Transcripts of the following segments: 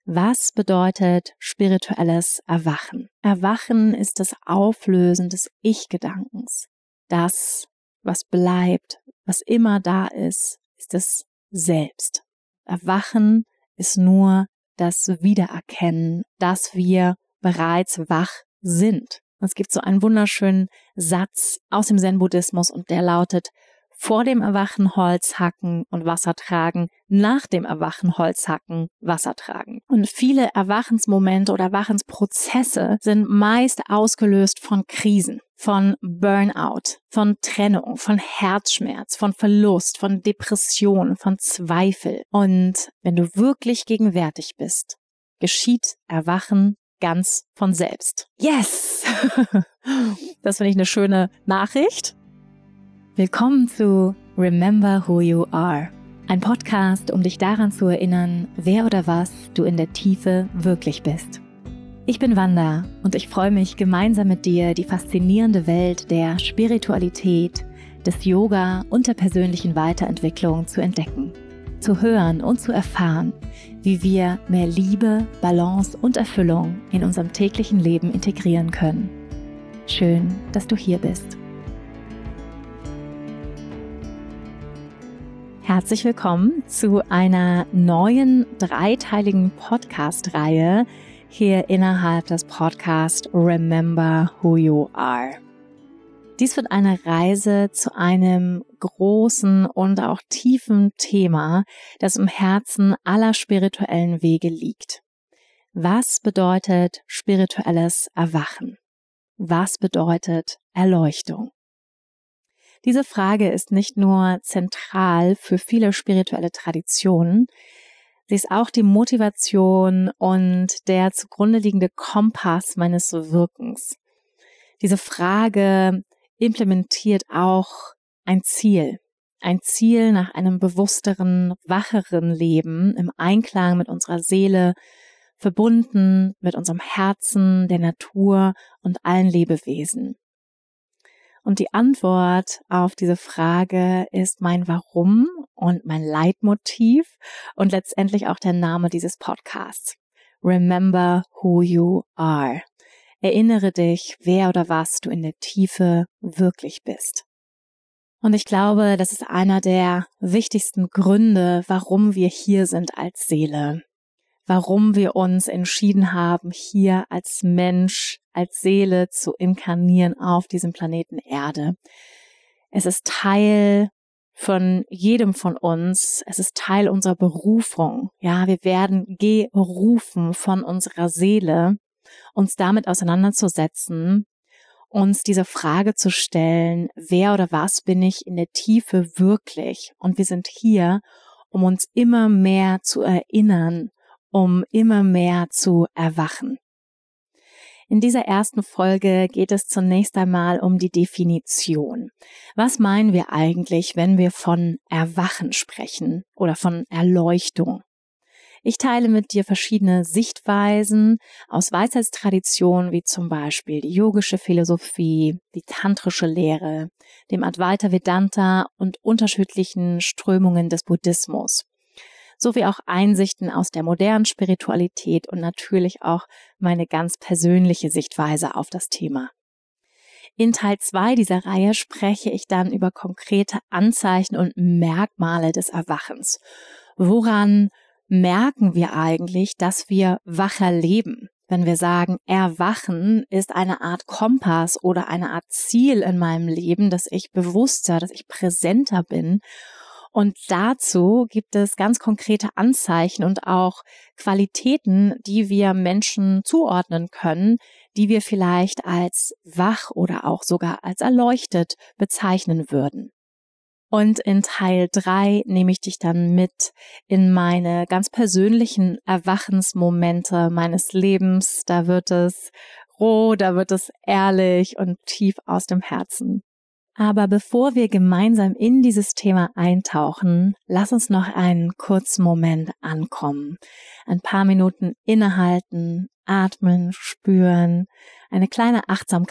Was bedeutet spirituelles Erwachen? Erwachen ist das Auflösen des Ich-Gedankens. Das, was bleibt, was immer da ist das Selbst. Erwachen ist nur das Wiedererkennen, dass wir bereits wach sind. Es gibt so einen wunderschönen Satz aus dem Zen-Buddhismus und der lautet: Vor dem Erwachen Holz hacken und Wasser tragen, nach dem Erwachen Holz hacken, Wasser tragen. Und viele Erwachensmomente oder Erwachensprozesse sind meist ausgelöst von Krisen, von Burnout, von Trennung, von Herzschmerz, von Verlust, von Depression, von Zweifel. Und wenn du wirklich gegenwärtig bist, geschieht Erwachen ganz von selbst. Yes! Das finde ich eine schöne Nachricht. Willkommen zu Remember Who You Are, ein Podcast, um dich daran zu erinnern, wer oder was du in der Tiefe wirklich bist. Ich bin Wanda und ich freue mich, gemeinsam mit dir die faszinierende Welt der Spiritualität, des Yoga und der persönlichen Weiterentwicklung zu entdecken, zu hören und zu erfahren, wie wir mehr Liebe, Balance und Erfüllung in unserem täglichen Leben integrieren können. Schön, dass du hier bist. Herzlich willkommen zu einer neuen dreiteiligen Podcast-Reihe hier innerhalb des Podcasts Remember Who You Are. Dies wird eine Reise zu einem großen und auch tiefen Thema, das im Herzen aller spirituellen Wege liegt. Was bedeutet spirituelles Erwachen? Was bedeutet Erleuchtung? Diese Frage ist nicht nur zentral für viele spirituelle Traditionen, sie ist auch die Motivation und der zugrunde liegende Kompass meines Wirkens. Diese Frage implementiert auch ein Ziel nach einem bewussteren, wacheren Leben im Einklang mit unserer Seele, verbunden mit unserem Herzen, der Natur und allen Lebewesen. Und die Antwort auf diese Frage ist mein Warum und mein Leitmotiv und letztendlich auch der Name dieses Podcasts. Remember who you are. Erinnere dich, wer oder was du in der Tiefe wirklich bist. Und ich glaube, das ist einer der wichtigsten Gründe, warum wir hier sind als Seele. Warum wir uns entschieden haben, hier als Mensch, als Seele zu inkarnieren auf diesem Planeten Erde. Es ist Teil von jedem von uns. Es ist Teil unserer Berufung. Ja, wir werden gerufen von unserer Seele, uns damit auseinanderzusetzen, uns diese Frage zu stellen, wer oder was bin ich in der Tiefe wirklich? Und wir sind hier, um uns immer mehr zu erinnern, um immer mehr zu erwachen. In dieser ersten Folge geht es zunächst einmal um die Definition. Was meinen wir eigentlich, wenn wir von Erwachen sprechen oder von Erleuchtung? Ich teile mit dir verschiedene Sichtweisen aus Weisheitstraditionen, wie zum Beispiel die yogische Philosophie, die tantrische Lehre, dem Advaita Vedanta und unterschiedlichen Strömungen des Buddhismus, sowie auch Einsichten aus der modernen Spiritualität und natürlich auch meine ganz persönliche Sichtweise auf das Thema. In Teil 2 dieser Reihe spreche ich dann über konkrete Anzeichen und Merkmale des Erwachens. Woran merken wir eigentlich, dass wir wacher leben? Wenn wir sagen, Erwachen ist eine Art Kompass oder eine Art Ziel in meinem Leben, dass ich bewusster, dass ich präsenter bin. Und dazu gibt es ganz konkrete Anzeichen und auch Qualitäten, die wir Menschen zuordnen können, die wir vielleicht als wach oder auch sogar als erleuchtet bezeichnen würden. Und in Teil 3 nehme ich dich dann mit in meine ganz persönlichen Erwachensmomente meines Lebens. Da wird es roh, da wird es ehrlich und tief aus dem Herzen. Aber bevor wir gemeinsam in dieses Thema eintauchen, lass uns noch einen kurzen Moment ankommen. Ein paar Minuten innehalten, atmen, spüren, eine kleine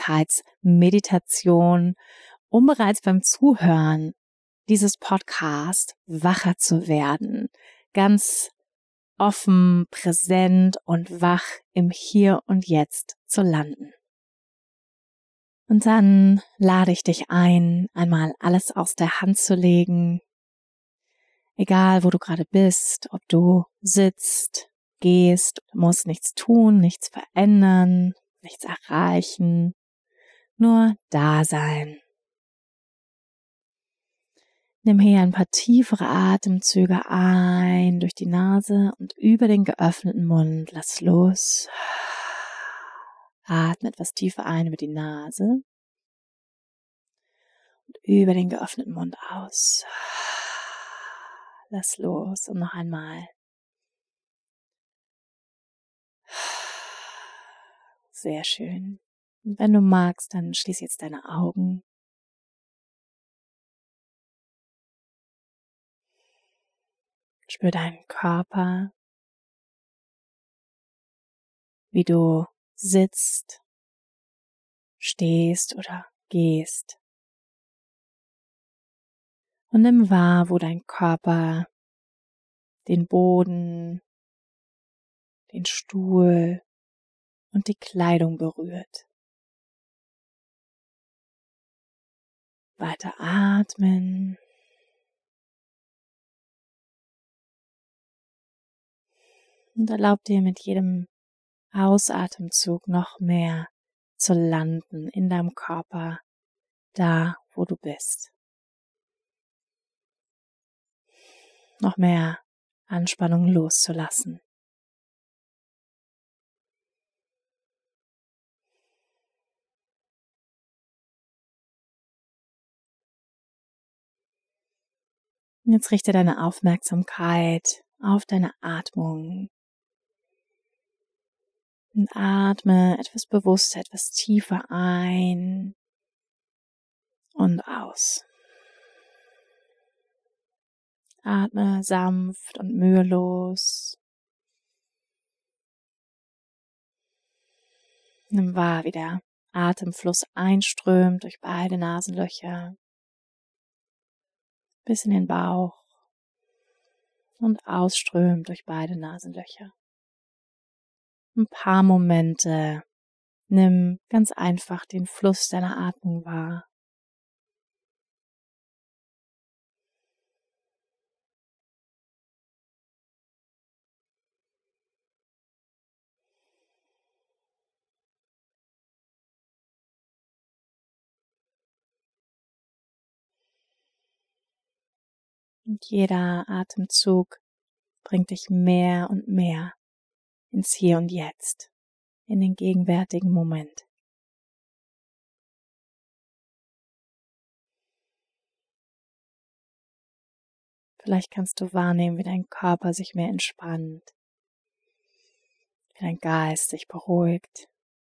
Achtsamkeitsmeditation, um bereits beim Zuhören dieses Podcast wacher zu werden, ganz offen, präsent und wach im Hier und Jetzt zu landen. Und dann lade ich dich ein, einmal alles aus der Hand zu legen, egal wo du gerade bist, ob du sitzt, gehst, du musst nichts tun, nichts verändern, nichts erreichen, nur da sein. Nimm hier ein paar tiefere Atemzüge ein durch die Nase und über den geöffneten Mund. Lass los. Atme etwas tiefer ein über die Nase und über den geöffneten Mund aus. Lass los und noch einmal. Sehr schön. Und wenn du magst, dann schließ jetzt deine Augen. Spür deinen Körper, wie du sitzt, stehst oder gehst. Und nimm wahr, wo dein Körper den Boden, den Stuhl und die Kleidung berührt. Weiter atmen. Und erlaub dir mit jedem Ausatemzug noch mehr zu landen in deinem Körper, da wo du bist. Noch mehr Anspannung loszulassen. Und jetzt richte deine Aufmerksamkeit auf deine Atmung. Und atme etwas bewusster, etwas tiefer ein und aus. Atme sanft und mühelos. Nimm wahr, wie der Atemfluss einströmt durch beide Nasenlöcher bis in den Bauch und ausströmt durch beide Nasenlöcher. Ein paar Momente nimm ganz einfach den Fluss deiner Atmung wahr. Und jeder Atemzug bringt dich mehr und mehr ins Hier und Jetzt, in den gegenwärtigen Moment. Vielleicht kannst du wahrnehmen, wie dein Körper sich mehr entspannt, wie dein Geist sich beruhigt.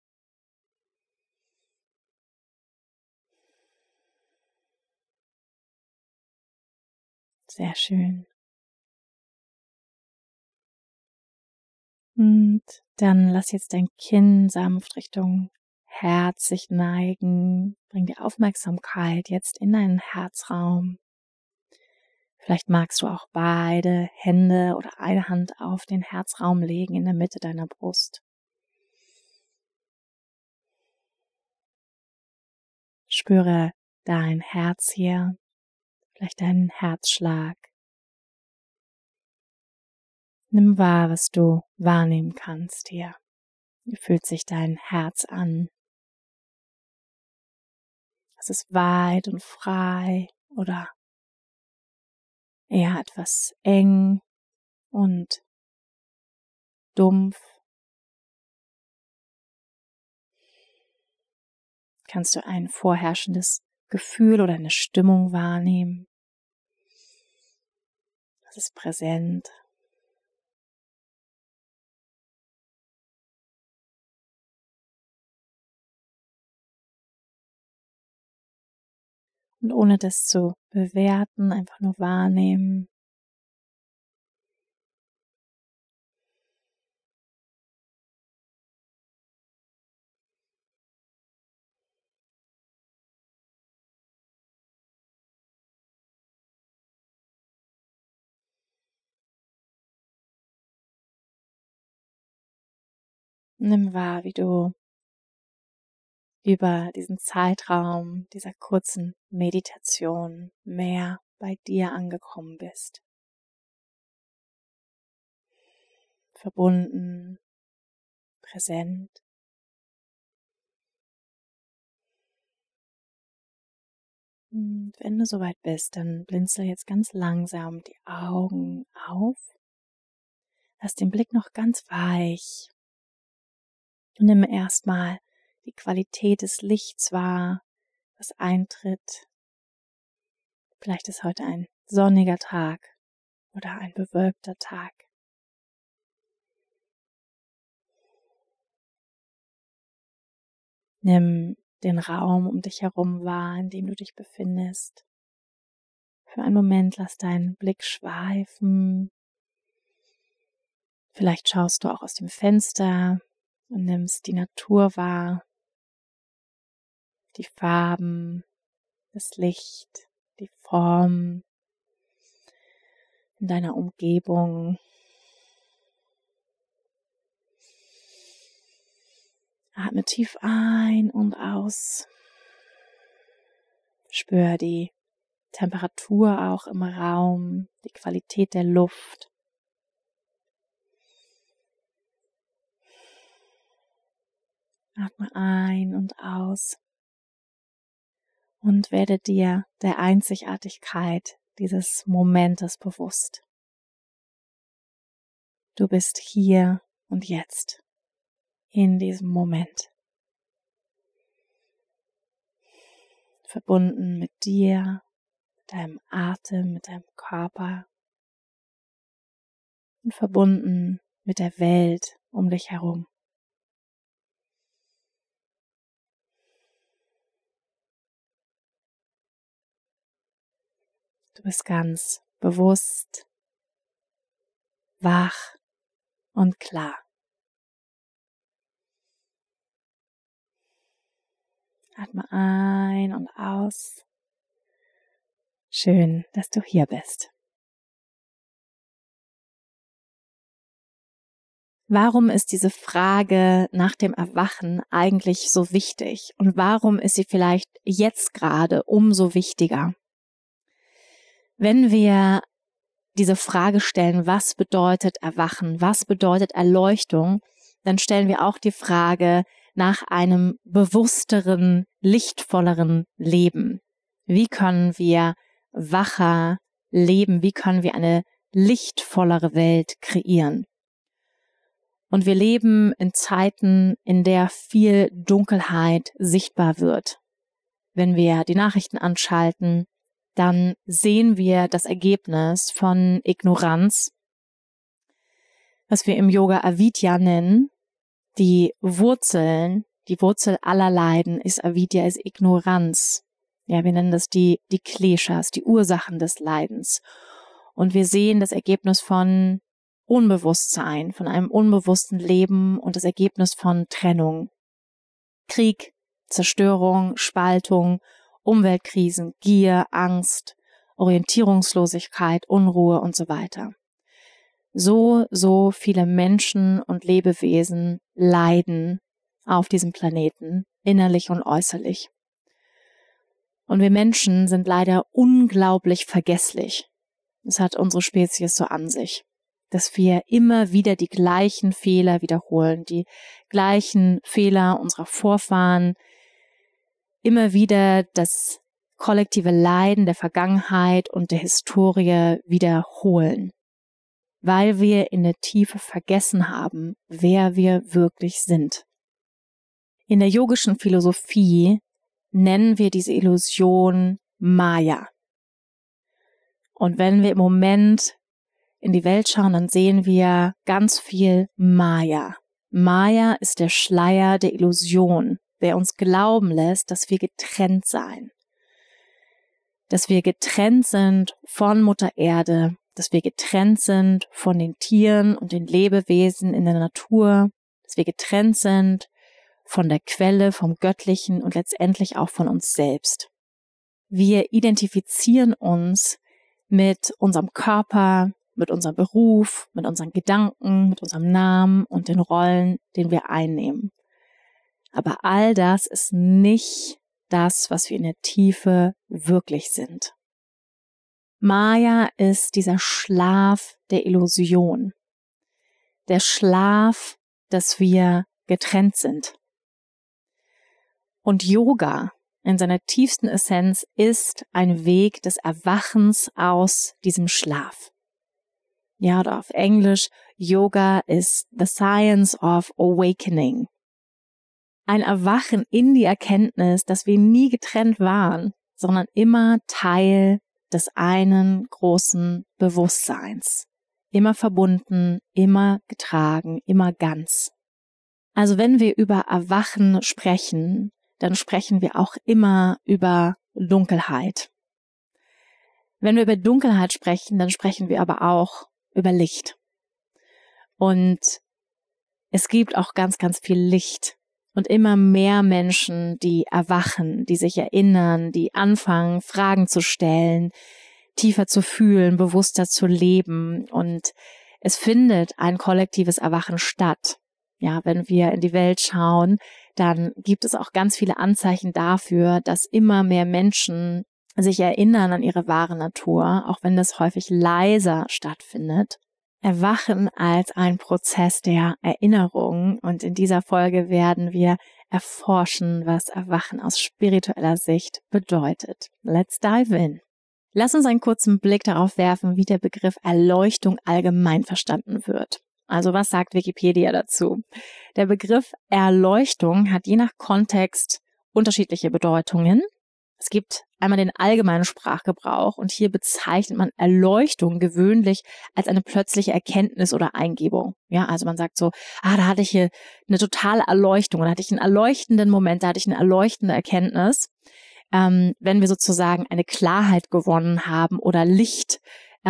Sehr schön. Und dann lass jetzt dein Kinn sanft Richtung Herz sich neigen. Bring die Aufmerksamkeit jetzt in deinen Herzraum. Vielleicht magst du auch beide Hände oder eine Hand auf den Herzraum legen in der Mitte deiner Brust. Spüre dein Herz hier, vielleicht deinen Herzschlag. Nimm wahr, was du wahrnehmen kannst hier. Wie fühlt sich dein Herz an? Es ist weit und frei oder eher etwas eng und dumpf. Kannst du ein vorherrschendes Gefühl oder eine Stimmung wahrnehmen? Das ist präsent. Und ohne das zu bewerten, einfach nur wahrnehmen. Nimm wahr, wie du über diesen Zeitraum dieser kurzen Meditation mehr bei dir angekommen bist. Verbunden, präsent. Und wenn du soweit bist, dann blinzel jetzt ganz langsam die Augen auf. Lass den Blick noch ganz weich. Und nimm erstmal die Qualität des Lichts wahr, das eintritt. Vielleicht ist heute ein sonniger Tag oder ein bewölkter Tag. Nimm den Raum um dich herum wahr, in dem du dich befindest. Für einen Moment lass deinen Blick schweifen. Vielleicht schaust du auch aus dem Fenster und nimmst die Natur wahr, die Farben, das Licht, die Form in deiner Umgebung. Atme tief ein und aus. Spür die Temperatur auch im Raum, die Qualität der Luft. Atme ein und aus und werde dir der Einzigartigkeit dieses Momentes bewusst. Du bist hier und jetzt, in diesem Moment. Verbunden mit dir, mit deinem Atem, mit deinem Körper und verbunden mit der Welt um dich herum. Du bist ganz bewusst, wach und klar. Atme ein und aus. Schön, dass du hier bist. Warum ist diese Frage nach dem Erwachen eigentlich so wichtig? Und warum ist sie vielleicht jetzt gerade umso wichtiger? Wenn wir diese Frage stellen, was bedeutet Erwachen, was bedeutet Erleuchtung, dann stellen wir auch die Frage nach einem bewussteren, lichtvolleren Leben. Wie können wir wacher leben? Wie können wir eine lichtvollere Welt kreieren? Und wir leben in Zeiten, in der viel Dunkelheit sichtbar wird. Wenn wir die Nachrichten anschalten, dann sehen wir das Ergebnis von Ignoranz, was wir im Yoga Avidya nennen. Die Wurzel aller Leiden ist Avidya, ist Ignoranz. Ja, wir nennen das die Kleshas, die Ursachen des Leidens. Und wir sehen das Ergebnis von Unbewusstsein, von einem unbewussten Leben und das Ergebnis von Trennung. Krieg, Zerstörung, Spaltung, Umweltkrisen, Gier, Angst, Orientierungslosigkeit, Unruhe und so weiter. So viele Menschen und Lebewesen leiden auf diesem Planeten, innerlich und äußerlich. Und wir Menschen sind leider unglaublich vergesslich. Das hat unsere Spezies so an sich, dass wir immer wieder die gleichen Fehler wiederholen, die gleichen Fehler unserer Vorfahren, immer wieder das kollektive Leiden der Vergangenheit und der Historie wiederholen, weil wir in der Tiefe vergessen haben, wer wir wirklich sind. In der yogischen Philosophie nennen wir diese Illusion Maya. Und wenn wir im Moment in die Welt schauen, dann sehen wir ganz viel Maya. Maya ist der Schleier der Illusion, der uns glauben lässt, dass wir getrennt seien. Dass wir getrennt sind von Mutter Erde, dass wir getrennt sind von den Tieren und den Lebewesen in der Natur, dass wir getrennt sind von der Quelle, vom Göttlichen und letztendlich auch von uns selbst. Wir identifizieren uns mit unserem Körper, mit unserem Beruf, mit unseren Gedanken, mit unserem Namen und den Rollen, den wir einnehmen. Aber all das ist nicht das, was wir in der Tiefe wirklich sind. Maya ist dieser Schlaf der Illusion. Der Schlaf, dass wir getrennt sind. Und Yoga in seiner tiefsten Essenz ist ein Weg des Erwachens aus diesem Schlaf. Ja, oder auf Englisch, Yoga is the science of awakening. Ein Erwachen in die Erkenntnis, dass wir nie getrennt waren, sondern immer Teil des einen großen Bewusstseins. Immer verbunden, immer getragen, immer ganz. Also wenn wir über Erwachen sprechen, dann sprechen wir auch immer über Dunkelheit. Wenn wir über Dunkelheit sprechen, dann sprechen wir aber auch über Licht. Und es gibt auch ganz, ganz viel Licht und immer mehr Menschen, die erwachen, die sich erinnern, die anfangen, Fragen zu stellen, tiefer zu fühlen, bewusster zu leben. Und es findet ein kollektives Erwachen statt. Ja, wenn wir in die Welt schauen, dann gibt es auch ganz viele Anzeichen dafür, dass immer mehr Menschen sich erinnern an ihre wahre Natur, auch wenn das häufig leiser stattfindet. Erwachen als ein Prozess der Erinnerung. Und in dieser Folge werden wir erforschen, was Erwachen aus spiritueller Sicht bedeutet. Let's dive in. Lass uns einen kurzen Blick darauf werfen, wie der Begriff Erleuchtung allgemein verstanden wird. Also was sagt Wikipedia dazu? Der Begriff Erleuchtung hat je nach Kontext unterschiedliche Bedeutungen. Es gibt einmal den allgemeinen Sprachgebrauch und hier bezeichnet man Erleuchtung gewöhnlich als eine plötzliche Erkenntnis oder Eingebung. Ja, also man sagt so, da hatte ich hier eine totale Erleuchtung, da hatte ich einen erleuchtenden Moment, da hatte ich eine erleuchtende Erkenntnis. Wenn wir sozusagen eine Klarheit gewonnen haben oder Licht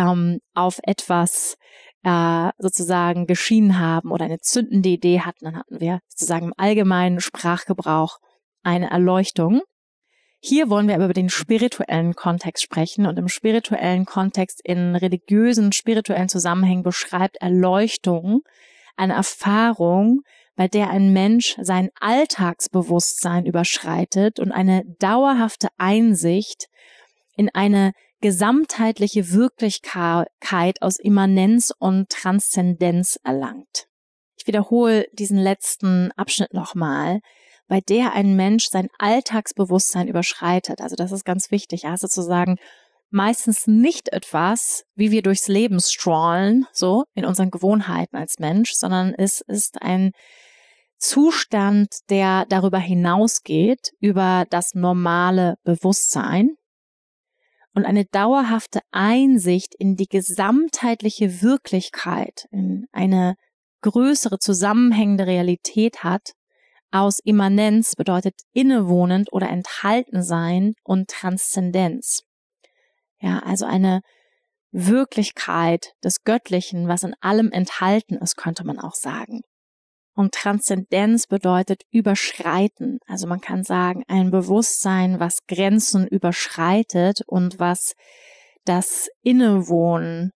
auf etwas sozusagen geschienen haben oder eine zündende Idee hatten, dann hatten wir sozusagen im allgemeinen Sprachgebrauch eine Erleuchtung. Hier wollen wir aber über den spirituellen Kontext sprechen und im spirituellen Kontext in religiösen, spirituellen Zusammenhängen beschreibt Erleuchtung eine Erfahrung, bei der ein Mensch sein Alltagsbewusstsein überschreitet und eine dauerhafte Einsicht in eine gesamtheitliche Wirklichkeit aus Immanenz und Transzendenz erlangt. Ich wiederhole diesen letzten Abschnitt nochmal, bei der ein Mensch sein Alltagsbewusstsein überschreitet. Also das ist ganz wichtig, ja, sozusagen meistens nicht etwas, wie wir durchs Leben strollen, so in unseren Gewohnheiten als Mensch, sondern es ist ein Zustand, der darüber hinausgeht, über das normale Bewusstsein und eine dauerhafte Einsicht in die gesamtheitliche Wirklichkeit, in eine größere zusammenhängende Realität hat. Aus Immanenz bedeutet innewohnend oder enthalten sein und Transzendenz. Ja, also eine Wirklichkeit des Göttlichen, was in allem enthalten ist, könnte man auch sagen. Und Transzendenz bedeutet überschreiten. Also man kann sagen, ein Bewusstsein, was Grenzen überschreitet und was das Innewohnen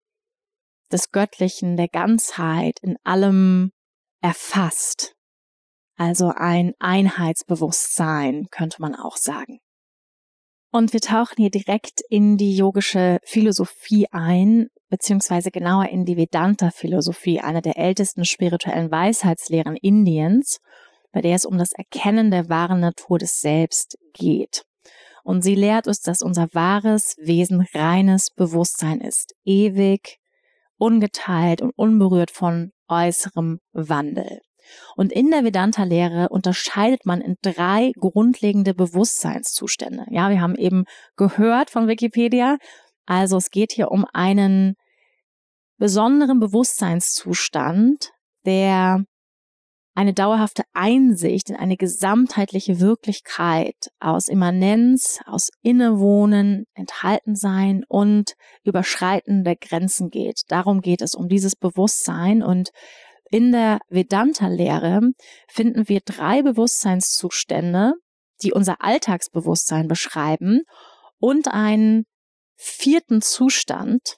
des Göttlichen, der Ganzheit in allem erfasst. Also ein Einheitsbewusstsein, könnte man auch sagen. Und wir tauchen hier direkt in die yogische Philosophie ein, beziehungsweise genauer in die Vedanta-Philosophie, eine der ältesten spirituellen Weisheitslehren Indiens, bei der es um das Erkennen der wahren Natur des Selbst geht. Und sie lehrt uns, dass unser wahres Wesen reines Bewusstsein ist, ewig, ungeteilt und unberührt von äußerem Wandel. Und in der Vedanta-Lehre unterscheidet man in 3 grundlegende Bewusstseinszustände. Ja, wir haben eben gehört von Wikipedia, also es geht hier um einen besonderen Bewusstseinszustand, der eine dauerhafte Einsicht in eine gesamtheitliche Wirklichkeit aus Immanenz, aus Innewohnen, Enthaltensein und Überschreiten der Grenzen geht. Darum geht es, um dieses Bewusstsein. Und in der Vedanta-Lehre finden wir 3 Bewusstseinszustände, die unser Alltagsbewusstsein beschreiben und einen 4. Zustand,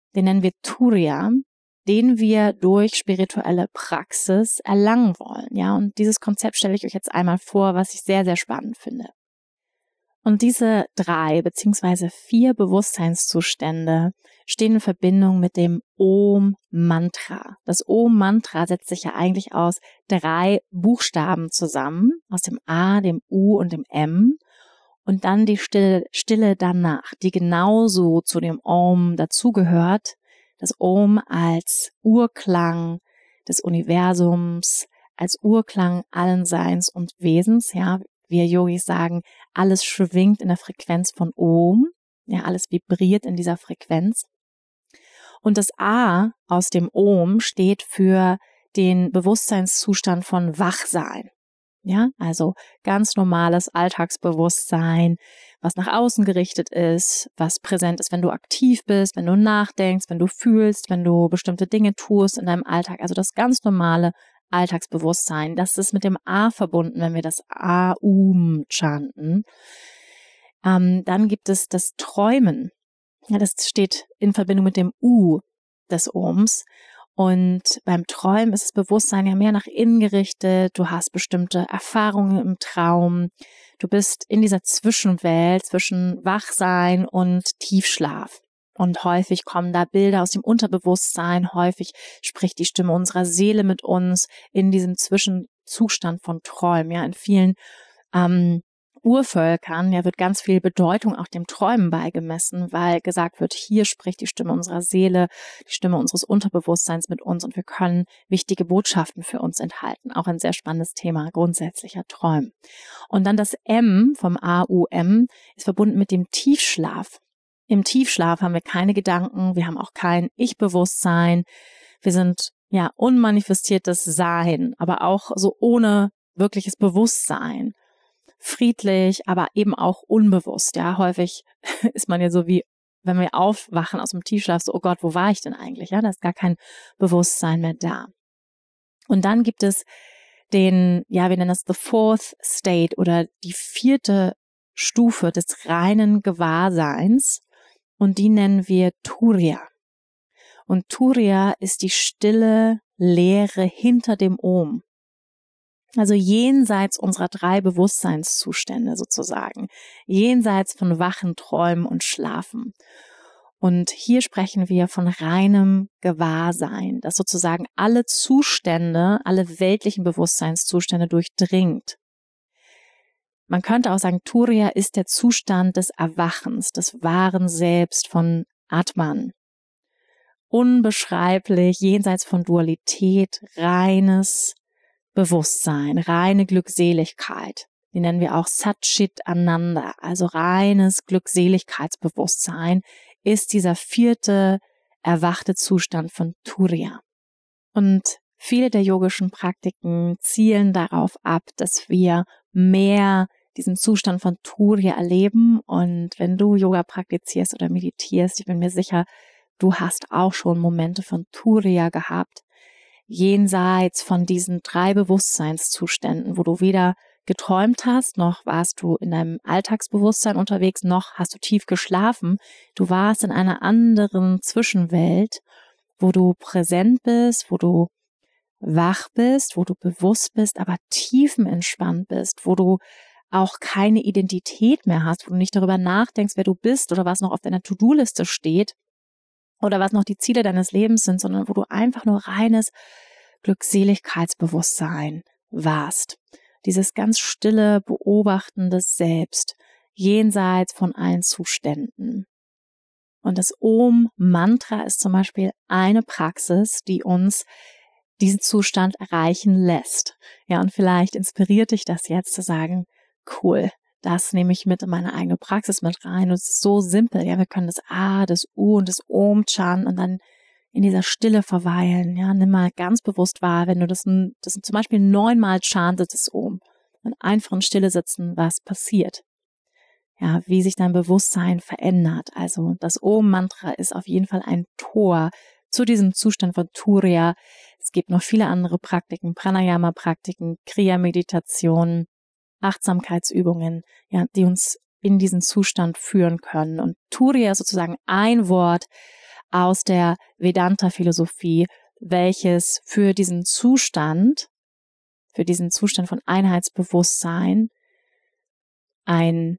den nennen wir Turiya, den wir durch spirituelle Praxis erlangen wollen. Ja, und dieses Konzept stelle ich euch jetzt einmal vor, was ich sehr, sehr spannend finde. Und diese 3 bzw. 4 Bewusstseinszustände stehen in Verbindung mit dem Om-Mantra. Das Om-Mantra setzt sich ja eigentlich aus 3 Buchstaben zusammen, aus dem A, dem U und dem M. Und dann die Stille danach, die genauso zu dem Om dazugehört. Das Om als Urklang des Universums, als Urklang allen Seins und Wesens. Ja, wir Yogis sagen, alles schwingt in der Frequenz von Om. Ja, alles vibriert in dieser Frequenz. Und das A aus dem Om steht für den Bewusstseinszustand von Wachsein. Ja, also ganz normales Alltagsbewusstsein, was nach außen gerichtet ist, was präsent ist, wenn du aktiv bist, wenn du nachdenkst, wenn du fühlst, wenn du bestimmte Dinge tust in deinem Alltag. Also das ganz normale Alltagsbewusstsein. Das ist mit dem A verbunden, wenn wir das A-Um chanten. Dann gibt es das Träumen. Ja, das steht in Verbindung mit dem U des Oms. Und beim Träumen ist das Bewusstsein ja mehr nach innen gerichtet. Du hast bestimmte Erfahrungen im Traum. Du bist in dieser Zwischenwelt zwischen Wachsein und Tiefschlaf. Und häufig kommen da Bilder aus dem Unterbewusstsein. Häufig spricht die Stimme unserer Seele mit uns in diesem Zwischenzustand von Träumen. Ja, in vielen Urvölkern wird ganz viel Bedeutung auch dem Träumen beigemessen, weil gesagt wird, hier spricht die Stimme unserer Seele, die Stimme unseres Unterbewusstseins mit uns und wir können wichtige Botschaften für uns enthalten. Auch ein sehr spannendes Thema, grundsätzlicher Träumen. Und dann das M vom A-U-M ist verbunden mit dem Tiefschlaf. Im Tiefschlaf haben wir keine Gedanken, wir haben auch kein Ich-Bewusstsein, wir sind unmanifestiertes Sein, aber auch so ohne wirkliches Bewusstsein. Friedlich, aber eben auch unbewusst. Ja, häufig ist man ja so wie, wenn wir aufwachen aus dem Tiefschlaf, so, oh Gott, wo war ich denn eigentlich? Ja, da ist gar kein Bewusstsein mehr da. Und dann gibt es wir nennen das the fourth state oder die 4. Stufe des reinen Gewahrseins und die nennen wir Turiya. Und Turiya ist die stille Leere hinter dem Om. Also jenseits unserer 3 Bewusstseinszustände sozusagen, jenseits von Wachen, Träumen und Schlafen. Und hier sprechen wir von reinem Gewahrsein, das sozusagen alle Zustände, alle weltlichen Bewusstseinszustände durchdringt. Man könnte auch sagen, Turiya ist der Zustand des Erwachens, des wahren Selbst von Atman. Unbeschreiblich, jenseits von Dualität, reines Bewusstsein, reine Glückseligkeit. Die nennen wir auch Satchit Ananda, also reines Glückseligkeitsbewusstsein ist dieser 4. erwachte Zustand von Turiya. Und viele der yogischen Praktiken zielen darauf ab, dass wir mehr diesen Zustand von Turiya erleben. Und wenn du Yoga praktizierst oder meditierst, ich bin mir sicher, du hast auch schon Momente von Turiya gehabt, jenseits von diesen 3 Bewusstseinszuständen, wo du weder geträumt hast, noch warst du in deinem Alltagsbewusstsein unterwegs, noch hast du tief geschlafen. Du warst in einer anderen Zwischenwelt, wo du präsent bist, wo du wach bist, wo du bewusst bist, aber tiefenentspannt bist, wo du auch keine Identität mehr hast, wo du nicht darüber nachdenkst, wer du bist oder was noch auf deiner To-Do-Liste steht oder was noch die Ziele deines Lebens sind, sondern wo du einfach nur reines Glückseligkeitsbewusstsein warst. Dieses ganz stille, beobachtende Selbst, jenseits von allen Zuständen. Und das Om-Mantra ist zum Beispiel eine Praxis, die uns diesen Zustand erreichen lässt. Ja, und vielleicht inspiriert dich das jetzt zu sagen, cool, das nehme ich mit in meine eigene Praxis mit rein. Und es ist so simpel. Ja, wir können das A, das U und das Om chanten und dann in dieser Stille verweilen. Ja, nimm mal ganz bewusst wahr, wenn du das zum Beispiel 9-mal chantest, das Om, und einfach in Stille sitzen, was passiert. Ja, wie sich dein Bewusstsein verändert. Also das Om-Mantra ist auf jeden Fall ein Tor zu diesem Zustand von Turiya. Es gibt noch viele andere Praktiken, Pranayama-Praktiken, Kriya-Meditationen, Achtsamkeitsübungen, ja, die uns in diesen Zustand führen können. Und Turiya ist sozusagen ein Wort aus der Vedanta-Philosophie, welches für diesen Zustand von Einheitsbewusstsein ein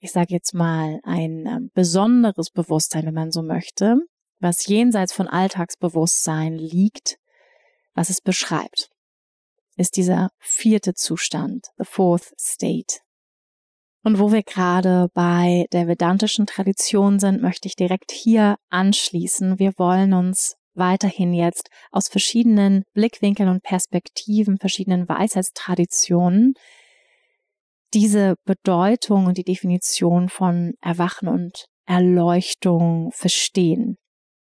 besonderes Bewusstsein, wenn man so möchte, was jenseits von Alltagsbewusstsein liegt, was es beschreibt, ist dieser 4. Zustand, the 4th state. Und wo wir gerade bei der vedantischen Tradition sind, möchte ich direkt hier anschließen. Wir wollen uns weiterhin jetzt aus verschiedenen Blickwinkeln und Perspektiven, verschiedenen Weisheitstraditionen diese Bedeutung und die Definition von Erwachen und Erleuchtung verstehen.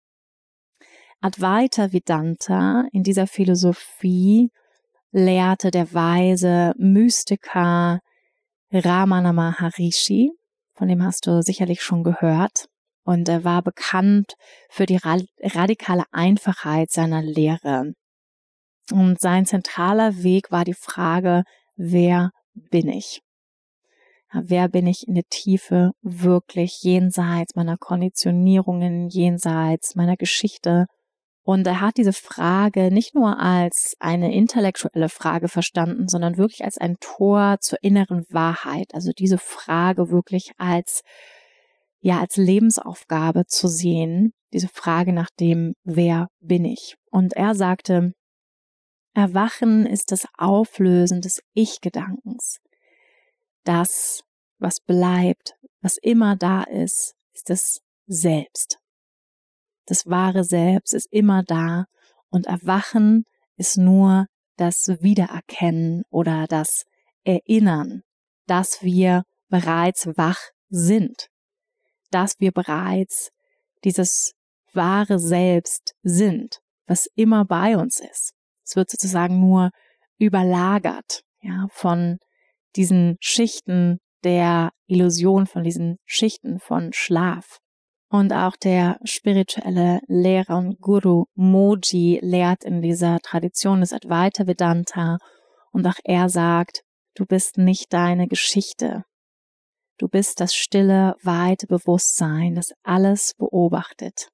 Advaita Vedanta in dieser Philosophie lehrte der weise Mystiker Ramana Maharishi, von dem hast du sicherlich schon gehört, und er war bekannt für die radikale Einfachheit seiner Lehre. Und sein zentraler Weg war die Frage, wer bin ich? Wer bin ich in der Tiefe wirklich jenseits meiner Konditionierungen, jenseits meiner Geschichte? Und er hat diese Frage nicht nur als eine intellektuelle Frage verstanden, sondern wirklich als ein Tor zur inneren Wahrheit. Also diese Frage wirklich als Lebensaufgabe zu sehen. Diese Frage nach dem, wer bin ich? Und er sagte, Erwachen ist das Auflösen des Ich-Gedankens. Das, was bleibt, was immer da ist das Selbst. Das wahre Selbst ist immer da und Erwachen ist nur das Wiedererkennen oder das Erinnern, dass wir bereits wach sind, dass wir bereits dieses wahre Selbst sind, was immer bei uns ist. Es wird sozusagen nur überlagert, von diesen Schichten der Illusion, von diesen Schichten von Schlaf. Und auch der spirituelle Lehrer und Guru Moji lehrt in dieser Tradition des Advaita Vedanta und auch er sagt, du bist nicht deine Geschichte. Du bist das stille, weite Bewusstsein, das alles beobachtet.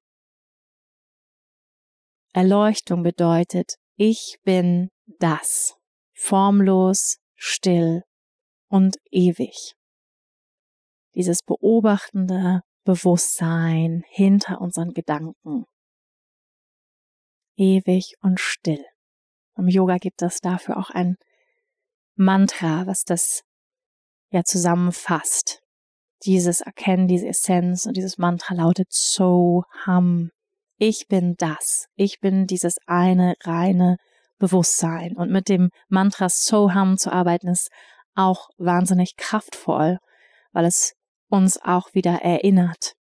Erleuchtung bedeutet, ich bin das, formlos, still und ewig. Dieses beobachtende Bewusstsein hinter unseren Gedanken. Ewig und still. Im Yoga gibt es dafür auch ein Mantra, was das zusammenfasst. Dieses Erkennen, diese Essenz und dieses Mantra lautet Soham. Ich bin das. Ich bin dieses eine reine Bewusstsein. Und mit dem Mantra Soham zu arbeiten ist auch wahnsinnig kraftvoll, weil es uns auch wieder erinnert,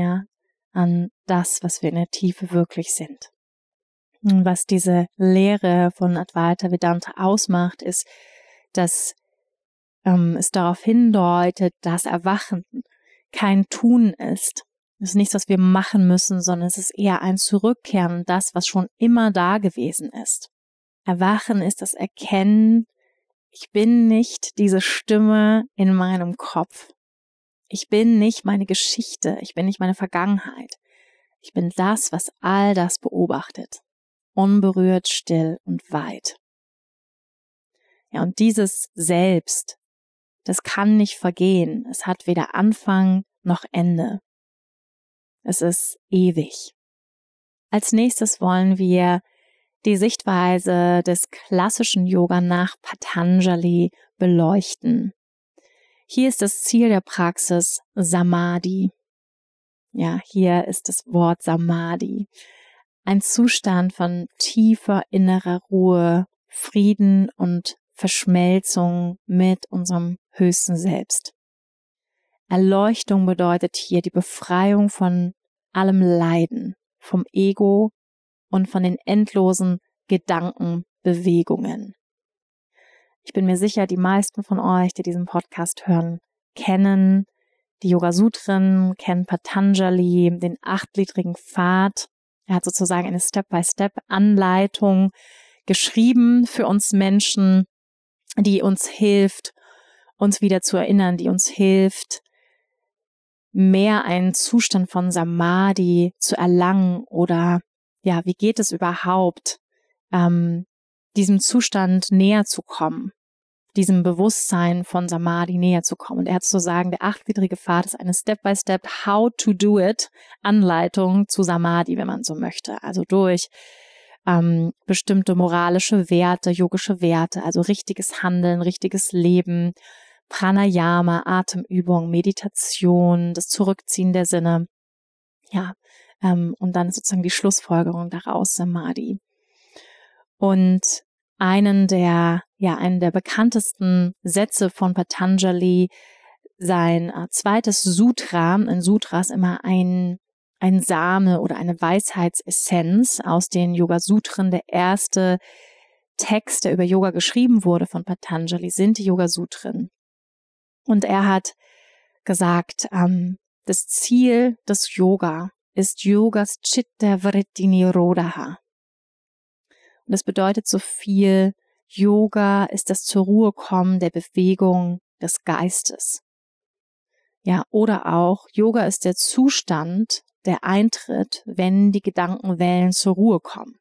an das, was wir in der Tiefe wirklich sind. Und was diese Lehre von Advaita Vedanta ausmacht, ist, dass es darauf hindeutet, dass Erwachen kein Tun ist. Es ist nichts, was wir machen müssen, sondern es ist eher ein Zurückkehren, das, was schon immer da gewesen ist. Erwachen ist das Erkennen, ich bin nicht diese Stimme in meinem Kopf. Ich bin nicht meine Geschichte, ich bin nicht meine Vergangenheit. Ich bin das, was all das beobachtet. Unberührt, still und weit. Und dieses Selbst, das kann nicht vergehen. Es hat weder Anfang noch Ende. Es ist ewig. Als nächstes wollen wir die Sichtweise des klassischen Yoga nach Patanjali beleuchten. Hier ist das Ziel der Praxis Samadhi. Hier ist das Wort Samadhi. Ein Zustand von tiefer innerer Ruhe, Frieden und Verschmelzung mit unserem höchsten Selbst. Erleuchtung bedeutet hier die Befreiung von allem Leiden, vom Ego und von den endlosen Gedankenbewegungen. Ich bin mir sicher, die meisten von euch, die diesen Podcast hören, kennen die Yoga-Sutren, kennen Patanjali, den 8-gliedrigen Pfad. Er hat sozusagen eine Step-by-Step-Anleitung geschrieben für uns Menschen, die uns hilft, uns wieder zu erinnern, die uns hilft, mehr einen Zustand von Samadhi zu erlangen oder ja, wie geht es überhaupt, diesem Zustand näher zu kommen, diesem Bewusstsein von Samadhi näher zu kommen. Und er hat zu sagen, der 8gliedrige Pfad ist eine Step-by-Step How to do it Anleitung zu Samadhi, wenn man so möchte. Also durch bestimmte moralische Werte, yogische Werte, also richtiges Handeln, richtiges Leben, Pranayama, Atemübung, Meditation, das Zurückziehen der Sinne, ja, und dann sozusagen die Schlussfolgerung daraus, Samadhi. Und einen der bekanntesten Sätze von Patanjali, sein zweites Sutra, ein Sutra ist immer ein Same oder eine Weisheitsessenz aus den Yoga-Sutren. Der erste Text, der über Yoga geschrieben wurde von Patanjali, sind die Yoga-Sutren. Und er hat gesagt, das Ziel des Yoga ist Yogas Chitta Vritti Nirodha. Und das bedeutet so viel, Yoga ist das zur Ruhe kommen der Bewegung des Geistes. Ja, oder auch, Yoga ist der Zustand, der eintritt, wenn die Gedankenwellen zur Ruhe kommen.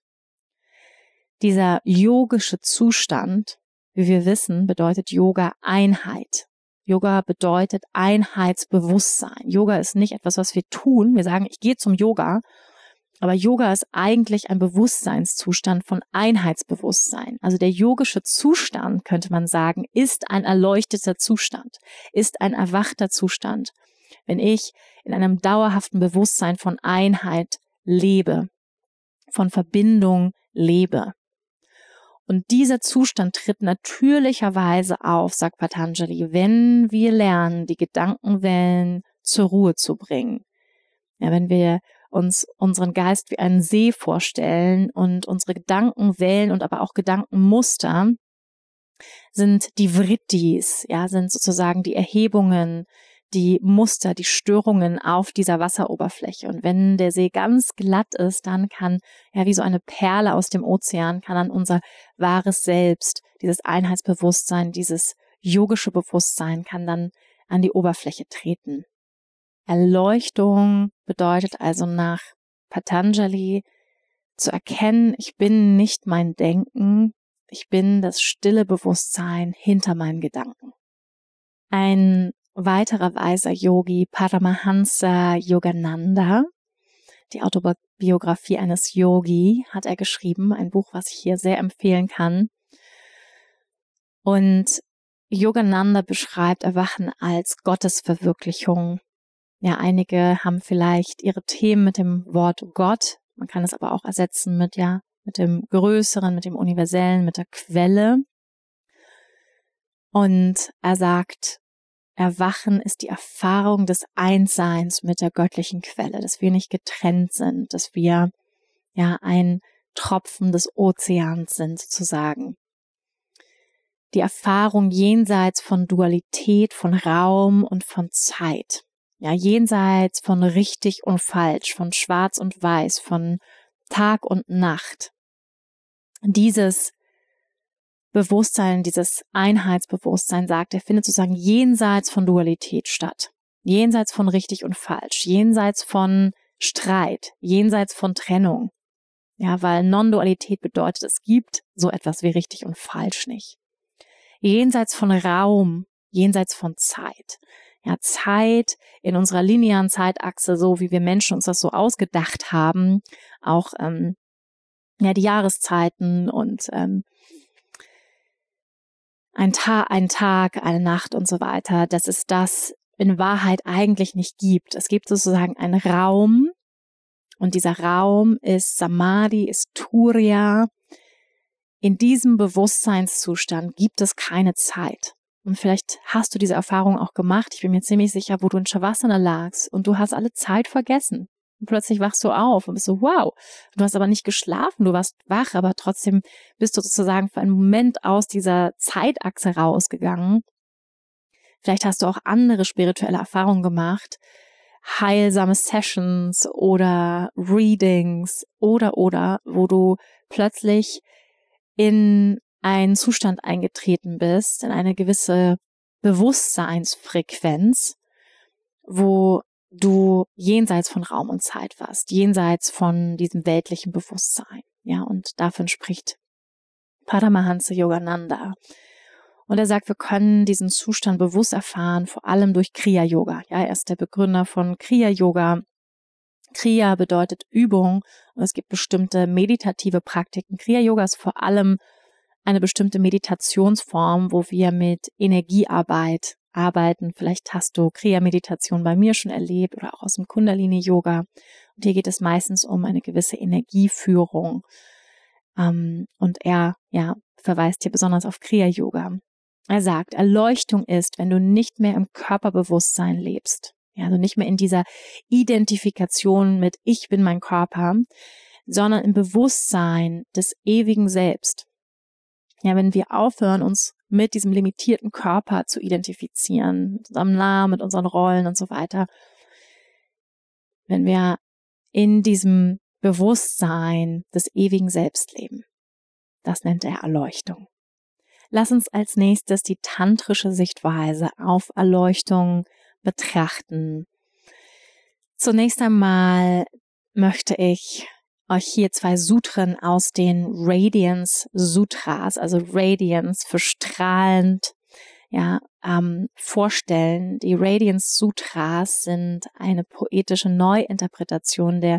Dieser yogische Zustand, wie wir wissen, bedeutet Yoga Einheit. Yoga bedeutet Einheitsbewusstsein. Yoga ist nicht etwas, was wir tun. Wir sagen, ich gehe zum Yoga. Aber Yoga ist eigentlich ein Bewusstseinszustand von Einheitsbewusstsein. Also der yogische Zustand, könnte man sagen, ist ein erleuchteter Zustand, ist ein erwachter Zustand, wenn ich in einem dauerhaften Bewusstsein von Einheit lebe, von Verbindung lebe. Und dieser Zustand tritt natürlicherweise auf, sagt Patanjali, wenn wir lernen, die Gedankenwellen zur Ruhe zu bringen. Ja, wenn wir uns unseren Geist wie einen See vorstellen und unsere Gedankenwellen und aber auch Gedankenmuster sind die Vrittis, ja, sind sozusagen die Erhebungen, die Muster, die Störungen auf dieser Wasseroberfläche. Und wenn der See ganz glatt ist, dann kann, ja, wie so eine Perle aus dem Ozean, kann dann unser wahres Selbst, dieses Einheitsbewusstsein, dieses yogische Bewusstsein kann dann an die Oberfläche treten. Erleuchtung bedeutet also nach Patanjali zu erkennen, ich bin nicht mein Denken, ich bin das stille Bewusstsein hinter meinen Gedanken. Ein weiterer weiser Yogi, Paramahansa Yogananda, die Autobiografie eines Yogi, hat er geschrieben, ein Buch, was ich hier sehr empfehlen kann. Und Yogananda beschreibt Erwachen als Gottesverwirklichung. Ja, einige haben vielleicht ihre Themen mit dem Wort Gott. Man kann es aber auch ersetzen mit dem Größeren, mit dem Universellen, mit der Quelle. Und er sagt, Erwachen ist die Erfahrung des Einsseins mit der göttlichen Quelle, dass wir nicht getrennt sind, dass wir ja ein Tropfen des Ozeans sind, sozusagen. Die Erfahrung jenseits von Dualität, von Raum und von Zeit. Ja, jenseits von richtig und falsch, von schwarz und weiß, von Tag und Nacht. Dieses Bewusstsein, dieses Einheitsbewusstsein, sagt er, findet sozusagen jenseits von Dualität statt. Jenseits von richtig und falsch, jenseits von Streit, jenseits von Trennung. Ja, weil Non-Dualität bedeutet, es gibt so etwas wie richtig und falsch nicht. Jenseits von Raum, jenseits von Zeit. Ja, Zeit in unserer linearen Zeitachse, so wie wir Menschen uns das so ausgedacht haben, auch die Jahreszeiten und ein Tag, eine Nacht und so weiter, dass es das in Wahrheit eigentlich nicht gibt. Es gibt sozusagen einen Raum und dieser Raum ist Samadhi, ist Turiya. In diesem Bewusstseinszustand gibt es keine Zeit. Und vielleicht hast du diese Erfahrung auch gemacht. Ich bin mir ziemlich sicher, wo du in Shavasana lagst und du hast alle Zeit vergessen. Und plötzlich wachst du auf und bist so, wow. Du hast aber nicht geschlafen, du warst wach, aber trotzdem bist du sozusagen für einen Moment aus dieser Zeitachse rausgegangen. Vielleicht hast du auch andere spirituelle Erfahrungen gemacht. Heilsame Sessions oder Readings oder, wo du plötzlich in einen Zustand eingetreten bist, in eine gewisse Bewusstseinsfrequenz, wo du jenseits von Raum und Zeit warst, jenseits von diesem weltlichen Bewusstsein. Ja, und davon spricht Paramahansa Yogananda. Und er sagt, wir können diesen Zustand bewusst erfahren, vor allem durch Kriya-Yoga. Ja, er ist der Begründer von Kriya-Yoga. Kriya bedeutet Übung und es gibt bestimmte meditative Praktiken. Kriya-Yoga ist vor allem eine bestimmte Meditationsform, wo wir mit Energiearbeit arbeiten. Vielleicht hast du Kriya-Meditation bei mir schon erlebt oder auch aus dem Kundalini-Yoga. Und hier geht es meistens um eine gewisse Energieführung. Und er verweist hier besonders auf Kriya-Yoga. Er sagt, Erleuchtung ist, wenn du nicht mehr im Körperbewusstsein lebst. Ja, also nicht mehr in dieser Identifikation mit ich bin mein Körper, sondern im Bewusstsein des ewigen Selbst. Ja, wenn wir aufhören, uns mit diesem limitierten Körper zu identifizieren, mit unserem Namen, mit unseren Rollen und so weiter, wenn wir in diesem Bewusstsein des ewigen Selbst leben, das nennt er Erleuchtung. Lass uns als nächstes die tantrische Sichtweise auf Erleuchtung betrachten. Zunächst einmal möchte ich euch hier 2 Sutren aus den Radiance Sutras, also Radiance für strahlend, vorstellen. Die Radiance Sutras sind eine poetische Neuinterpretation der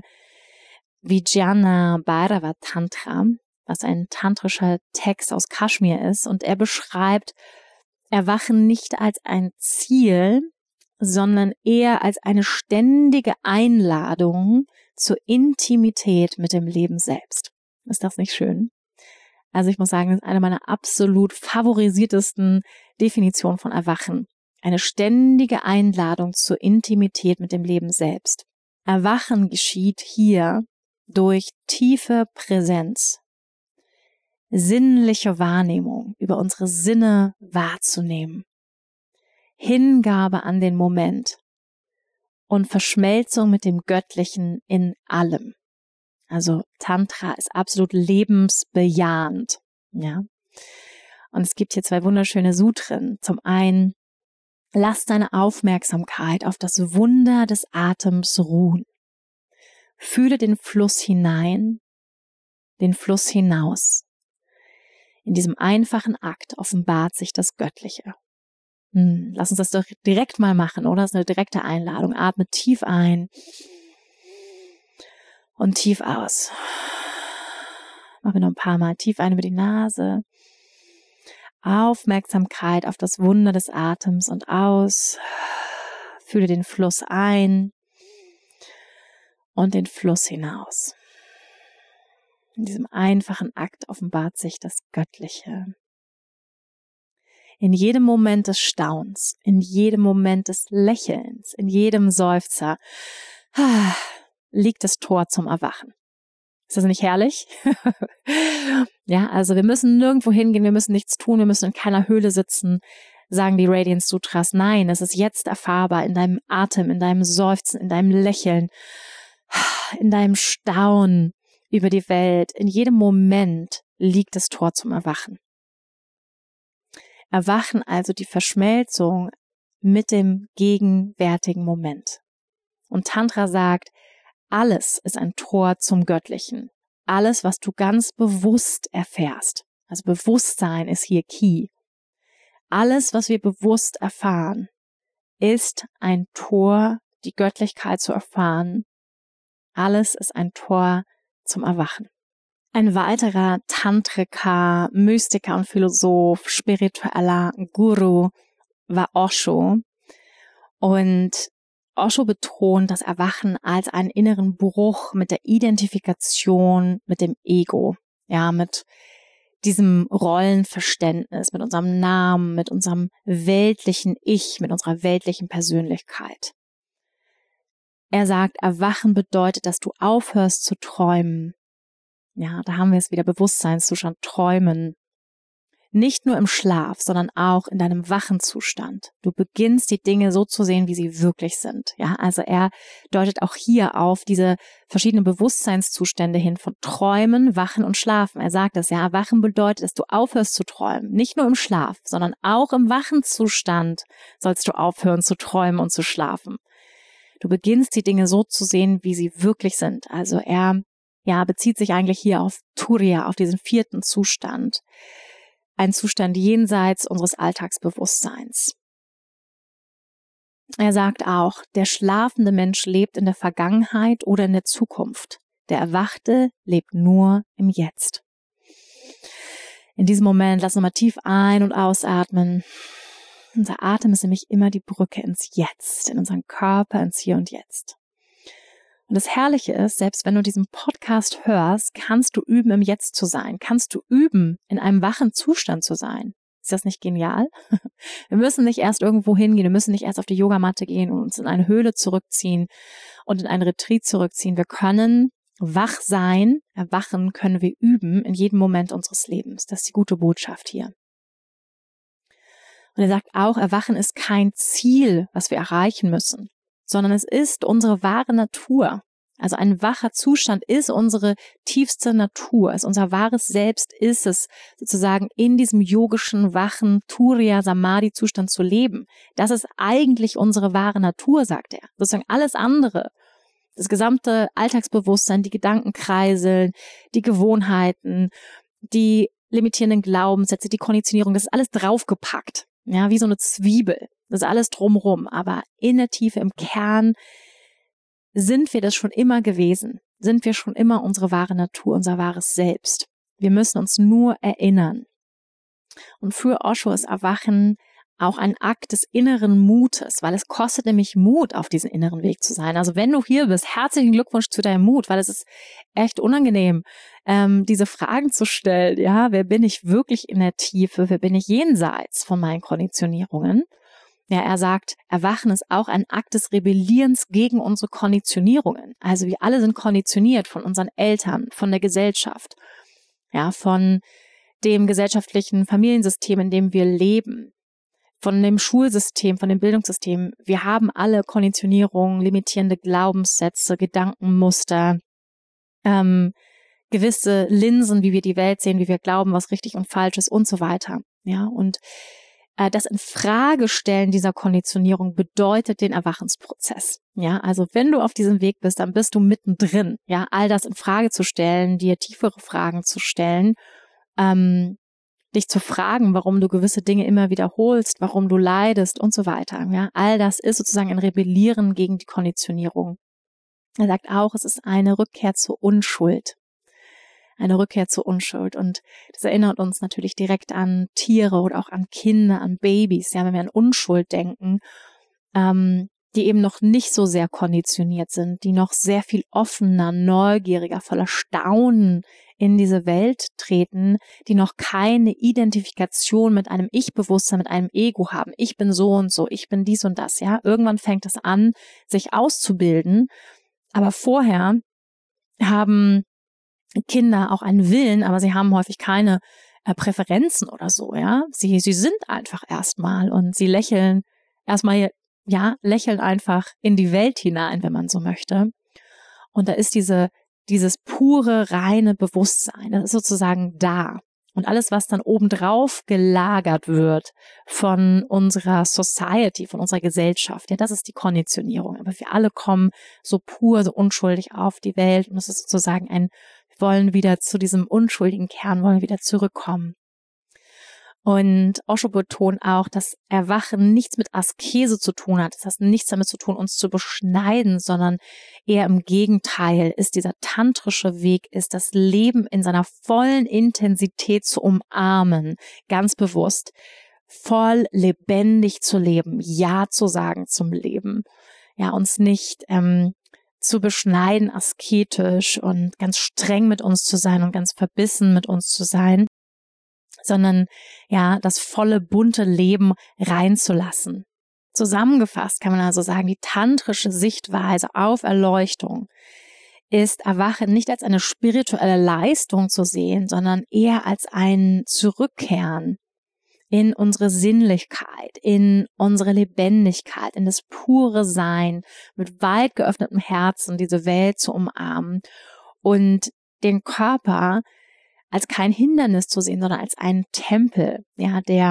Vijnana Bhairava Tantra, was ein tantrischer Text aus Kaschmir ist, und er beschreibt Erwachen nicht als ein Ziel, sondern eher als eine ständige Einladung zur Intimität mit dem Leben selbst. Ist das nicht schön? Also ich muss sagen, das ist eine meiner absolut favorisiertesten Definitionen von Erwachen. Eine ständige Einladung zur Intimität mit dem Leben selbst. Erwachen geschieht hier durch tiefe Präsenz, sinnliche Wahrnehmung, über unsere Sinne wahrzunehmen, Hingabe an den Moment und Verschmelzung mit dem Göttlichen in allem. Also Tantra ist absolut lebensbejahend, ja. Und es gibt hier 2 wunderschöne Sutren. Zum einen, lass deine Aufmerksamkeit auf das Wunder des Atems ruhen. Fühle den Fluss hinein, den Fluss hinaus. In diesem einfachen Akt offenbart sich das Göttliche. Lass uns das doch direkt mal machen, oder? Das ist eine direkte Einladung. Atme tief ein und tief aus. Machen wir noch ein paar Mal. Tief ein über die Nase. Aufmerksamkeit auf das Wunder des Atems und aus. Fühle den Fluss ein und den Fluss hinaus. In diesem einfachen Akt offenbart sich das Göttliche. In jedem Moment des Staunens, in jedem Moment des Lächelns, in jedem Seufzer liegt das Tor zum Erwachen. Ist das nicht herrlich? Ja, also wir müssen nirgendwo hingehen, wir müssen nichts tun, wir müssen in keiner Höhle sitzen, sagen die Radiance Sutras. Nein, es ist jetzt erfahrbar in deinem Atem, in deinem Seufzen, in deinem Lächeln, in deinem Staunen über die Welt. In jedem Moment liegt das Tor zum Erwachen. Erwachen also die Verschmelzung mit dem gegenwärtigen Moment. Und Tantra sagt, alles ist ein Tor zum Göttlichen. Alles, was du ganz bewusst erfährst. Also Bewusstsein ist hier key. Alles, was wir bewusst erfahren, ist ein Tor, die Göttlichkeit zu erfahren. Alles ist ein Tor zum Erwachen. Ein weiterer Tantrika, Mystiker und Philosoph, spiritueller Guru war Osho. Und Osho betont das Erwachen als einen inneren Bruch mit der Identifikation mit dem Ego, ja, mit diesem Rollenverständnis, mit unserem Namen, mit unserem weltlichen Ich, mit unserer weltlichen Persönlichkeit. Er sagt, Erwachen bedeutet, dass du aufhörst zu träumen. Ja, da haben wir es wieder, Bewusstseinszustand, träumen. Nicht nur im Schlaf, sondern auch in deinem wachen Zustand. Du beginnst die Dinge so zu sehen, wie sie wirklich sind. Ja, also er deutet auch hier auf diese verschiedenen Bewusstseinszustände hin von Träumen, Wachen und Schlafen. Er sagt es, ja, Erwachen bedeutet, dass du aufhörst zu träumen. Nicht nur im Schlaf, sondern auch im wachen Zustand sollst du aufhören zu träumen und zu schlafen. Du beginnst die Dinge so zu sehen, wie sie wirklich sind. Also er bezieht sich eigentlich hier auf Turiya, auf diesen 4. Zustand. Ein Zustand jenseits unseres Alltagsbewusstseins. Er sagt auch, der schlafende Mensch lebt in der Vergangenheit oder in der Zukunft. Der Erwachte lebt nur im Jetzt. In diesem Moment lass nochmal tief ein- und ausatmen. Unser Atem ist nämlich immer die Brücke ins Jetzt, in unseren Körper, ins Hier und Jetzt. Und das Herrliche ist, selbst wenn du diesen Podcast hörst, kannst du üben, im Jetzt zu sein. Kannst du üben, in einem wachen Zustand zu sein. Ist das nicht genial? Wir müssen nicht erst irgendwo hingehen, wir müssen nicht erst auf die Yogamatte gehen und uns in eine Höhle zurückziehen und in einen Retreat zurückziehen. Wir können wach sein, erwachen können wir üben in jedem Moment unseres Lebens. Das ist die gute Botschaft hier. Und er sagt auch, Erwachen ist kein Ziel, was wir erreichen müssen, sondern es ist unsere wahre Natur. Also ein wacher Zustand ist unsere tiefste Natur, ist unser wahres Selbst, ist es sozusagen in diesem yogischen, wachen Turiya-Samadhi-Zustand zu leben. Das ist eigentlich unsere wahre Natur, sagt er. Sozusagen alles andere, das gesamte Alltagsbewusstsein, die Gedankenkreiseln, die Gewohnheiten, die limitierenden Glaubenssätze, die Konditionierung, das ist alles draufgepackt. Ja, wie so eine Zwiebel. Das ist alles drumrum. Aber in der Tiefe, im Kern, sind wir das schon immer gewesen. Sind wir schon immer unsere wahre Natur, unser wahres Selbst. Wir müssen uns nur erinnern. Und für Osho ist Erwachen auch ein Akt des inneren Mutes, weil es kostet nämlich Mut, auf diesen inneren Weg zu sein. Also wenn du hier bist, herzlichen Glückwunsch zu deinem Mut, weil es ist echt unangenehm, diese Fragen zu stellen. Ja, wer bin ich wirklich in der Tiefe? Wer bin ich jenseits von meinen Konditionierungen? Ja, er sagt, Erwachen ist auch ein Akt des Rebellierens gegen unsere Konditionierungen. Also wir alle sind konditioniert von unseren Eltern, von der Gesellschaft, ja, von dem gesellschaftlichen Familiensystem, in dem wir leben, von dem Schulsystem, von dem Bildungssystem. Wir haben alle Konditionierungen, limitierende Glaubenssätze, Gedankenmuster, gewisse Linsen, wie wir die Welt sehen, wie wir glauben, was richtig und falsch ist und so weiter. Ja, und das Infragestellen dieser Konditionierung bedeutet den Erwachensprozess. Ja, also wenn du auf diesem Weg bist, dann bist du mittendrin. Ja, all das in Frage zu stellen, dir tiefere Fragen zu stellen, dich zu fragen, warum du gewisse Dinge immer wiederholst, warum du leidest und so weiter. Ja, all das ist sozusagen ein Rebellieren gegen die Konditionierung. Er sagt auch, es ist eine Rückkehr zur Unschuld. Eine Rückkehr zur Unschuld. Und das erinnert uns natürlich direkt an Tiere oder auch an Kinder, an Babys. Ja, wenn wir an Unschuld denken, die eben noch nicht so sehr konditioniert sind, die noch sehr viel offener, neugieriger, voller Staunen in diese Welt treten, die noch keine Identifikation mit einem Ich-Bewusstsein, mit einem Ego haben. Ich bin so und so, ich bin dies und das. Ja, irgendwann fängt es an, sich auszubilden. Aber vorher haben Kinder auch einen Willen, aber sie haben häufig keine Präferenzen oder so, ja. Sie sind einfach erstmal und sie lächeln erstmal, ja, lächeln einfach in die Welt hinein, wenn man so möchte. Und da ist dieses pure, reine Bewusstsein, das ist sozusagen da. Und alles, was dann obendrauf gelagert wird von unserer Society, von unserer Gesellschaft, ja, das ist die Konditionierung. Aber wir alle kommen so pur, so unschuldig auf die Welt und es ist sozusagen wir wollen wieder zu diesem unschuldigen Kern, wollen wieder zurückkommen. Und Osho betont auch, dass Erwachen nichts mit Askese zu tun hat. Das heißt nichts damit zu tun, uns zu beschneiden, sondern eher im Gegenteil ist dieser tantrische Weg, ist das Leben in seiner vollen Intensität zu umarmen, ganz bewusst, voll lebendig zu leben, Ja zu sagen zum Leben, ja, uns nicht zu beschneiden, asketisch und ganz streng mit uns zu sein und ganz verbissen mit uns zu sein, sondern ja, das volle, bunte Leben reinzulassen. Zusammengefasst kann man also sagen, die tantrische Sichtweise auf Erleuchtung ist Erwachen nicht als eine spirituelle Leistung zu sehen, sondern eher als ein Zurückkehren in unsere Sinnlichkeit, in unsere Lebendigkeit, in das pure Sein, mit weit geöffnetem Herzen diese Welt zu umarmen und den Körper als kein Hindernis zu sehen, sondern als einen Tempel, ja, der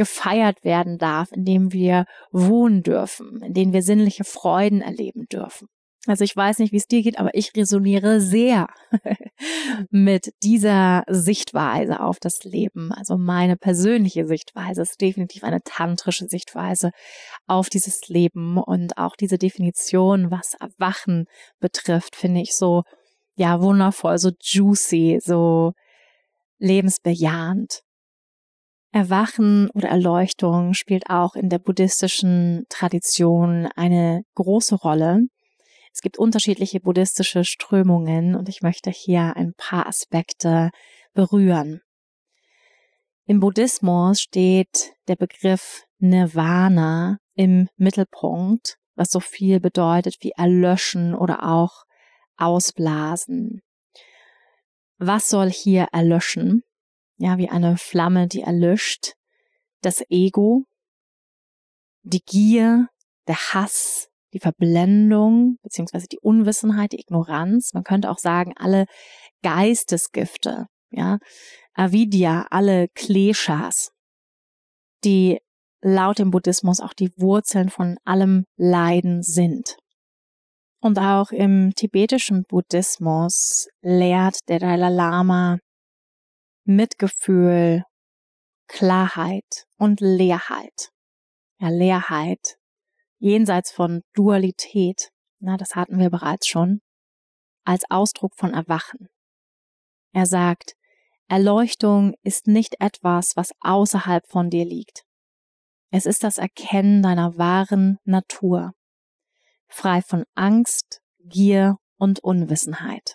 gefeiert werden darf, in dem wir wohnen dürfen, in dem wir sinnliche Freuden erleben dürfen. Also ich weiß nicht, wie es dir geht, aber ich resoniere sehr mit dieser Sichtweise auf das Leben. Also meine persönliche Sichtweise ist definitiv eine tantrische Sichtweise auf dieses Leben, und auch diese Definition, was Erwachen betrifft, finde ich so, ja, wundervoll, so juicy, so lebensbejahend. Erwachen oder Erleuchtung spielt auch in der buddhistischen Tradition eine große Rolle. Es gibt unterschiedliche buddhistische Strömungen und ich möchte hier ein paar Aspekte berühren. Im Buddhismus steht der Begriff Nirvana im Mittelpunkt, was so viel bedeutet wie erlöschen oder auch ausblasen. Was soll hier erlöschen? Ja, wie eine Flamme, die erlischt. Das Ego, die Gier, der Hass, die Verblendung, beziehungsweise die Unwissenheit, die Ignoranz. Man könnte auch sagen, alle Geistesgifte, ja, Avidya, alle Kleshas, die laut dem Buddhismus auch die Wurzeln von allem Leiden sind. Und auch im tibetischen Buddhismus lehrt der Dalai Lama Mitgefühl, Klarheit und Leerheit. Ja, Leerheit jenseits von Dualität, das hatten wir bereits schon, als Ausdruck von Erwachen. Er sagt, Erleuchtung ist nicht etwas, was außerhalb von dir liegt. Es ist das Erkennen deiner wahren Natur, frei von Angst, Gier und Unwissenheit.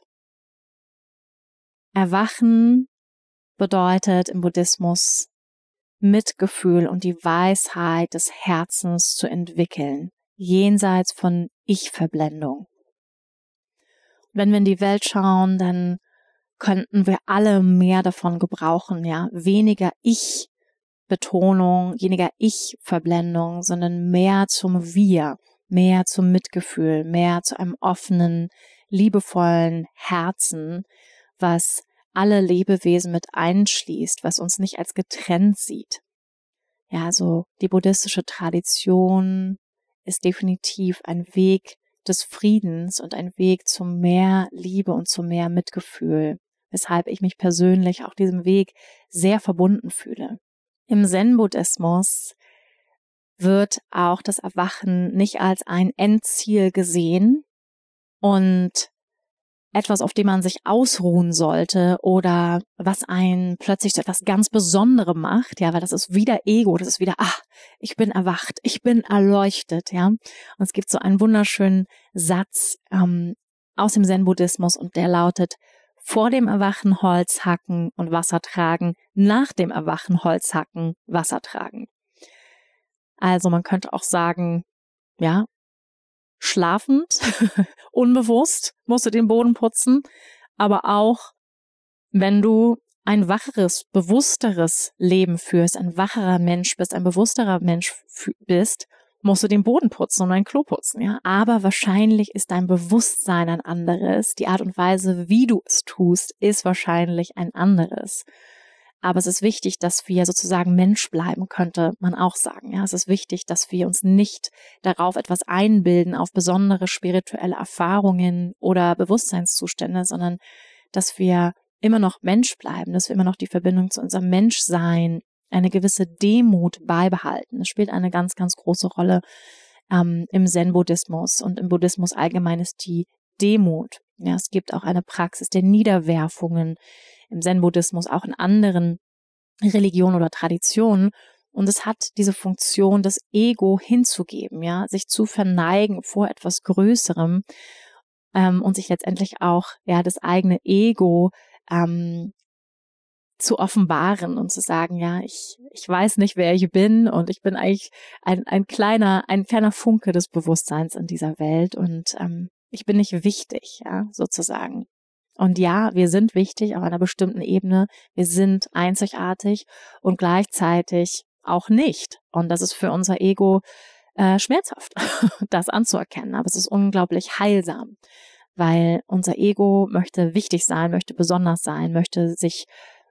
Erwachen bedeutet im Buddhismus, Mitgefühl und die Weisheit des Herzens zu entwickeln, jenseits von Ich-Verblendung. Wenn wir in die Welt schauen, dann könnten wir alle mehr davon gebrauchen, ja, weniger Ich-Betonung, weniger Ich-Verblendung, sondern mehr zum Wir, mehr zum Mitgefühl, mehr zu einem offenen, liebevollen Herzen, was alle Lebewesen mit einschließt, was uns nicht als getrennt sieht. Ja, also die buddhistische Tradition ist definitiv ein Weg des Friedens und ein Weg zu mehr Liebe und zu mehr Mitgefühl, weshalb ich mich persönlich auch diesem Weg sehr verbunden fühle. Im Zen-Buddhismus wird auch das Erwachen nicht als ein Endziel gesehen und etwas, auf dem man sich ausruhen sollte oder was einen plötzlich zu etwas ganz Besonderem macht, ja, weil das ist wieder Ego, das ist wieder, ich bin erwacht, ich bin erleuchtet, ja. Und es gibt so einen wunderschönen Satz aus dem Zen-Buddhismus und der lautet, vor dem Erwachen Holz hacken und Wasser tragen, nach dem Erwachen Holz hacken, Wasser tragen. Also man könnte auch sagen, ja, schlafend, unbewusst musst du den Boden putzen, aber auch, wenn du ein wacheres, bewussteres Leben führst, ein wacherer Mensch bist, ein bewussterer Mensch bist, musst du den Boden putzen und dein Klo putzen, ja. Aber wahrscheinlich ist dein Bewusstsein ein anderes, die Art und Weise, wie du es tust, ist wahrscheinlich ein anderes. Aber es ist wichtig, dass wir sozusagen Mensch bleiben, könnte man auch sagen. Ja, es ist wichtig, dass wir uns nicht darauf etwas einbilden, auf besondere spirituelle Erfahrungen oder Bewusstseinszustände, sondern dass wir immer noch Mensch bleiben, dass wir immer noch die Verbindung zu unserem Menschsein, eine gewisse Demut beibehalten. Das spielt eine ganz, ganz große Rolle im Zen-Buddhismus und im Buddhismus allgemein ist die Demut. Ja, es gibt auch eine Praxis der Niederwerfungen im Zen-Buddhismus, auch in anderen Religionen oder Traditionen. Und es hat diese Funktion, das Ego hinzugeben, ja, sich zu verneigen vor etwas Größerem und sich letztendlich auch ja das eigene Ego zu offenbaren und zu sagen, ja, ich weiß nicht, wer ich bin und ich bin eigentlich ein kleiner Funke des Bewusstseins in dieser Welt und ich bin nicht wichtig, ja, sozusagen. Und ja, wir sind wichtig auf einer bestimmten Ebene, wir sind einzigartig und gleichzeitig auch nicht. Und das ist für unser Ego schmerzhaft, das anzuerkennen, aber es ist unglaublich heilsam, weil unser Ego möchte wichtig sein, möchte besonders sein, möchte sich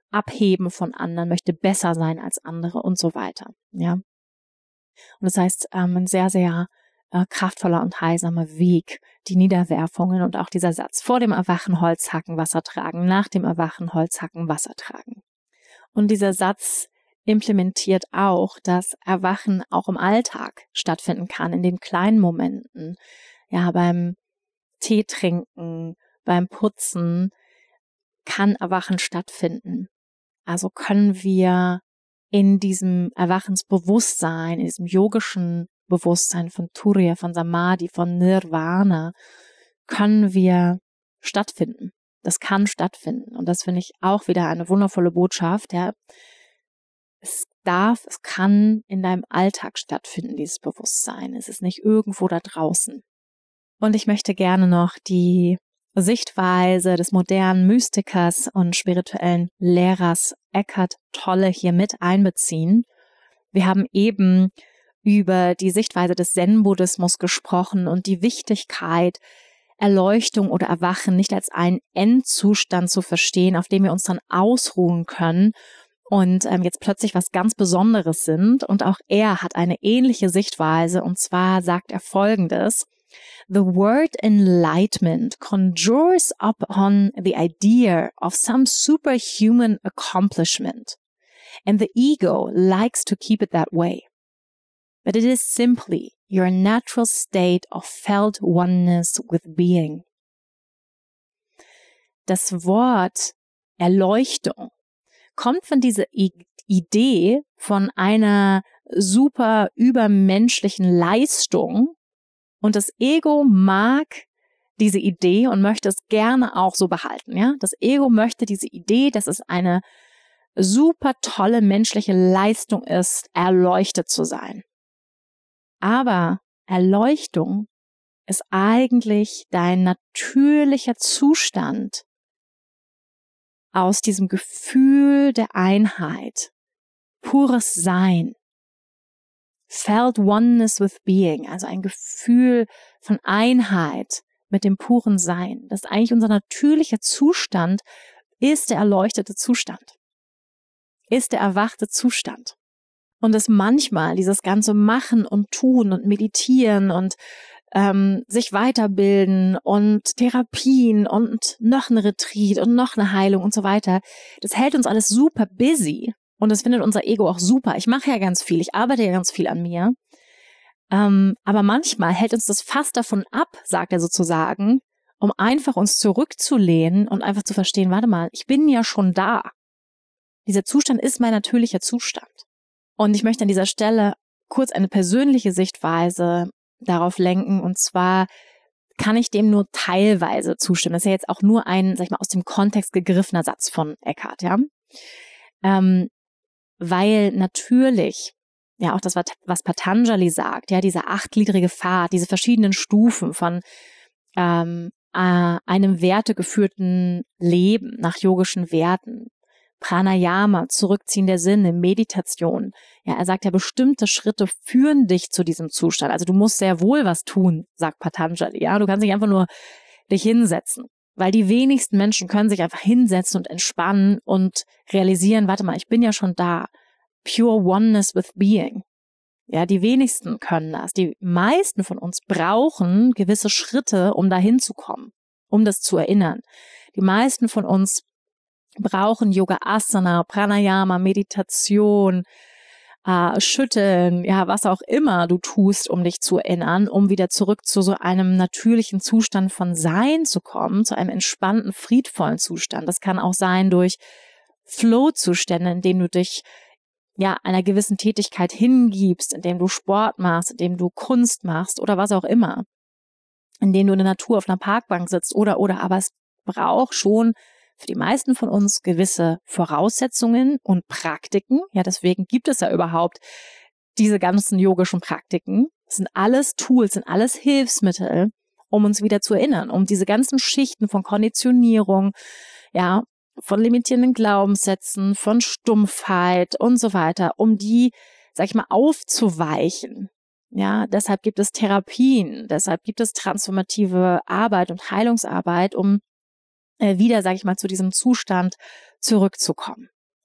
abheben von anderen, möchte besser sein als andere und so weiter. Ja. Und das heißt, ein sehr, sehr kraftvoller und heilsamer Weg, die Niederwerfungen und auch dieser Satz: vor dem Erwachen Holz hacken, Wasser tragen, nach dem Erwachen Holz hacken, Wasser tragen. Und dieser Satz implementiert auch, dass Erwachen auch im Alltag stattfinden kann, in den kleinen Momenten, ja, beim Tee trinken, beim Putzen kann Erwachen stattfinden. Also können wir in diesem Erwachensbewusstsein, in diesem yogischen Bewusstsein von Turiya, von Samadhi, von Nirvana, können wir stattfinden. Das kann stattfinden. Und das finde ich auch wieder eine wundervolle Botschaft. Ja. Es kann in deinem Alltag stattfinden, dieses Bewusstsein. Es ist nicht irgendwo da draußen. Und ich möchte gerne noch die Sichtweise des modernen Mystikers und spirituellen Lehrers Eckhart Tolle hier mit einbeziehen. Wir haben eben über die Sichtweise des Zen-Buddhismus gesprochen und die Wichtigkeit, Erleuchtung oder Erwachen nicht als einen Endzustand zu verstehen, auf dem wir uns dann ausruhen können und jetzt plötzlich was ganz Besonderes sind. Und auch er hat eine ähnliche Sichtweise, und zwar sagt er Folgendes: The word enlightenment conjures upon the idea of some superhuman accomplishment, and the ego likes to keep it that way. But it is simply your natural state of felt oneness with being. Das Wort Erleuchtung kommt von dieser Idee von einer super übermenschlichen Leistung, und das Ego mag diese Idee und möchte es gerne auch so behalten. Ja? Das Ego möchte diese Idee, dass es eine super tolle menschliche Leistung ist, erleuchtet zu sein. Aber Erleuchtung ist eigentlich dein natürlicher Zustand aus diesem Gefühl der Einheit, pures Sein, felt oneness with being, also ein Gefühl von Einheit mit dem puren Sein. Das ist eigentlich unser natürlicher Zustand, ist der erleuchtete Zustand, ist der erwachte Zustand. Und dass manchmal dieses ganze Machen und Tun und Meditieren und sich weiterbilden und Therapien und noch ein Retreat und noch eine Heilung und so weiter, das hält uns alles super busy und das findet unser Ego auch super. Ich mache ja ganz viel, ich arbeite ja ganz viel an mir, aber manchmal hält uns das fast davon ab, sagt er sozusagen, um einfach uns zurückzulehnen und einfach zu verstehen, warte mal, ich bin ja schon da. Dieser Zustand ist mein natürlicher Zustand. Und ich möchte an dieser Stelle kurz eine persönliche Sichtweise darauf lenken, und zwar kann ich dem nur teilweise zustimmen. Das ist ja jetzt auch nur ein, sag ich mal, aus dem Kontext gegriffener Satz von Eckhart, ja. Weil natürlich, ja, auch das, was Patanjali sagt, ja, dieser 8gliedrige Pfad, diese verschiedenen Stufen von einem wertegeführten Leben nach yogischen Werten, Pranayama, Zurückziehen der Sinne, Meditation. Ja, er sagt ja, bestimmte Schritte führen dich zu diesem Zustand. Also du musst sehr wohl was tun, sagt Patanjali. Ja, du kannst nicht einfach nur dich hinsetzen, weil die wenigsten Menschen können sich einfach hinsetzen und entspannen und realisieren, warte mal, ich bin ja schon da. Pure oneness with being. Ja, die wenigsten können das. Die meisten von uns brauchen gewisse Schritte, um dahin zu kommen, um das zu erinnern. Die meisten von uns brauchen Yoga Asana, Pranayama, Meditation, Schütteln, ja, was auch immer du tust, um dich zu erinnern, um wieder zurück zu so einem natürlichen Zustand von Sein zu kommen, zu einem entspannten, friedvollen Zustand. Das kann auch sein durch Flow-Zustände, in denen du dich ja einer gewissen Tätigkeit hingibst, indem du Sport machst, indem du Kunst machst oder was auch immer, indem du in der Natur auf einer Parkbank sitzt oder, aber es braucht schon für die meisten von uns gewisse Voraussetzungen und Praktiken. Ja, deswegen gibt es ja überhaupt diese ganzen yogischen Praktiken. Das sind alles Tools, sind alles Hilfsmittel, um uns wieder zu erinnern, um diese ganzen Schichten von Konditionierung, ja, von limitierenden Glaubenssätzen, von Stumpfheit und so weiter, um die, sag ich mal, aufzuweichen. Ja, deshalb gibt es Therapien, deshalb gibt es transformative Arbeit und Heilungsarbeit, um wieder, sage ich mal, zu diesem Zustand zurückzukommen.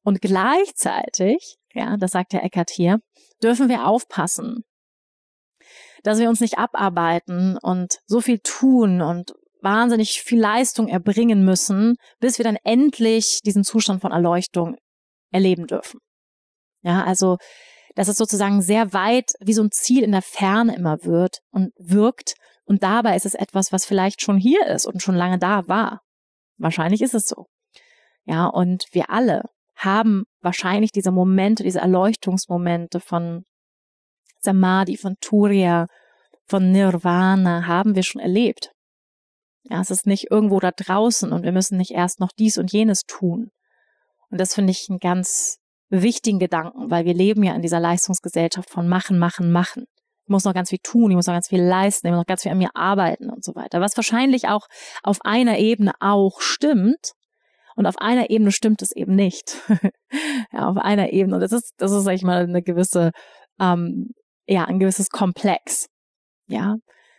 Und gleichzeitig, ja, das sagt der Eckhart hier, dürfen wir aufpassen, dass wir uns nicht abarbeiten und so viel tun und wahnsinnig viel Leistung erbringen müssen, bis wir dann endlich diesen Zustand von Erleuchtung erleben dürfen. Ja, also, dass es sozusagen sehr weit wie so ein Ziel in der Ferne immer wird und wirkt. Und dabei ist es etwas, was vielleicht schon hier ist und schon lange da war. Wahrscheinlich ist es so. Ja, und wir alle haben wahrscheinlich diese Momente, diese Erleuchtungsmomente von Samadhi, von Turiya, von Nirvana haben wir schon erlebt. Ja, es ist nicht irgendwo da draußen und wir müssen nicht erst noch dies und jenes tun. Und das finde ich einen ganz wichtigen Gedanken, weil wir leben ja in dieser Leistungsgesellschaft von machen, machen, machen. Ich muss noch ganz viel tun, ich muss noch ganz viel leisten, ich muss noch ganz viel an mir arbeiten und so weiter. Was wahrscheinlich auch auf einer Ebene auch stimmt und auf einer Ebene stimmt es eben nicht. Ja, auf einer Ebene. Und das ist, sag ich mal, eine gewisse, ein gewisses Komplex. Ja,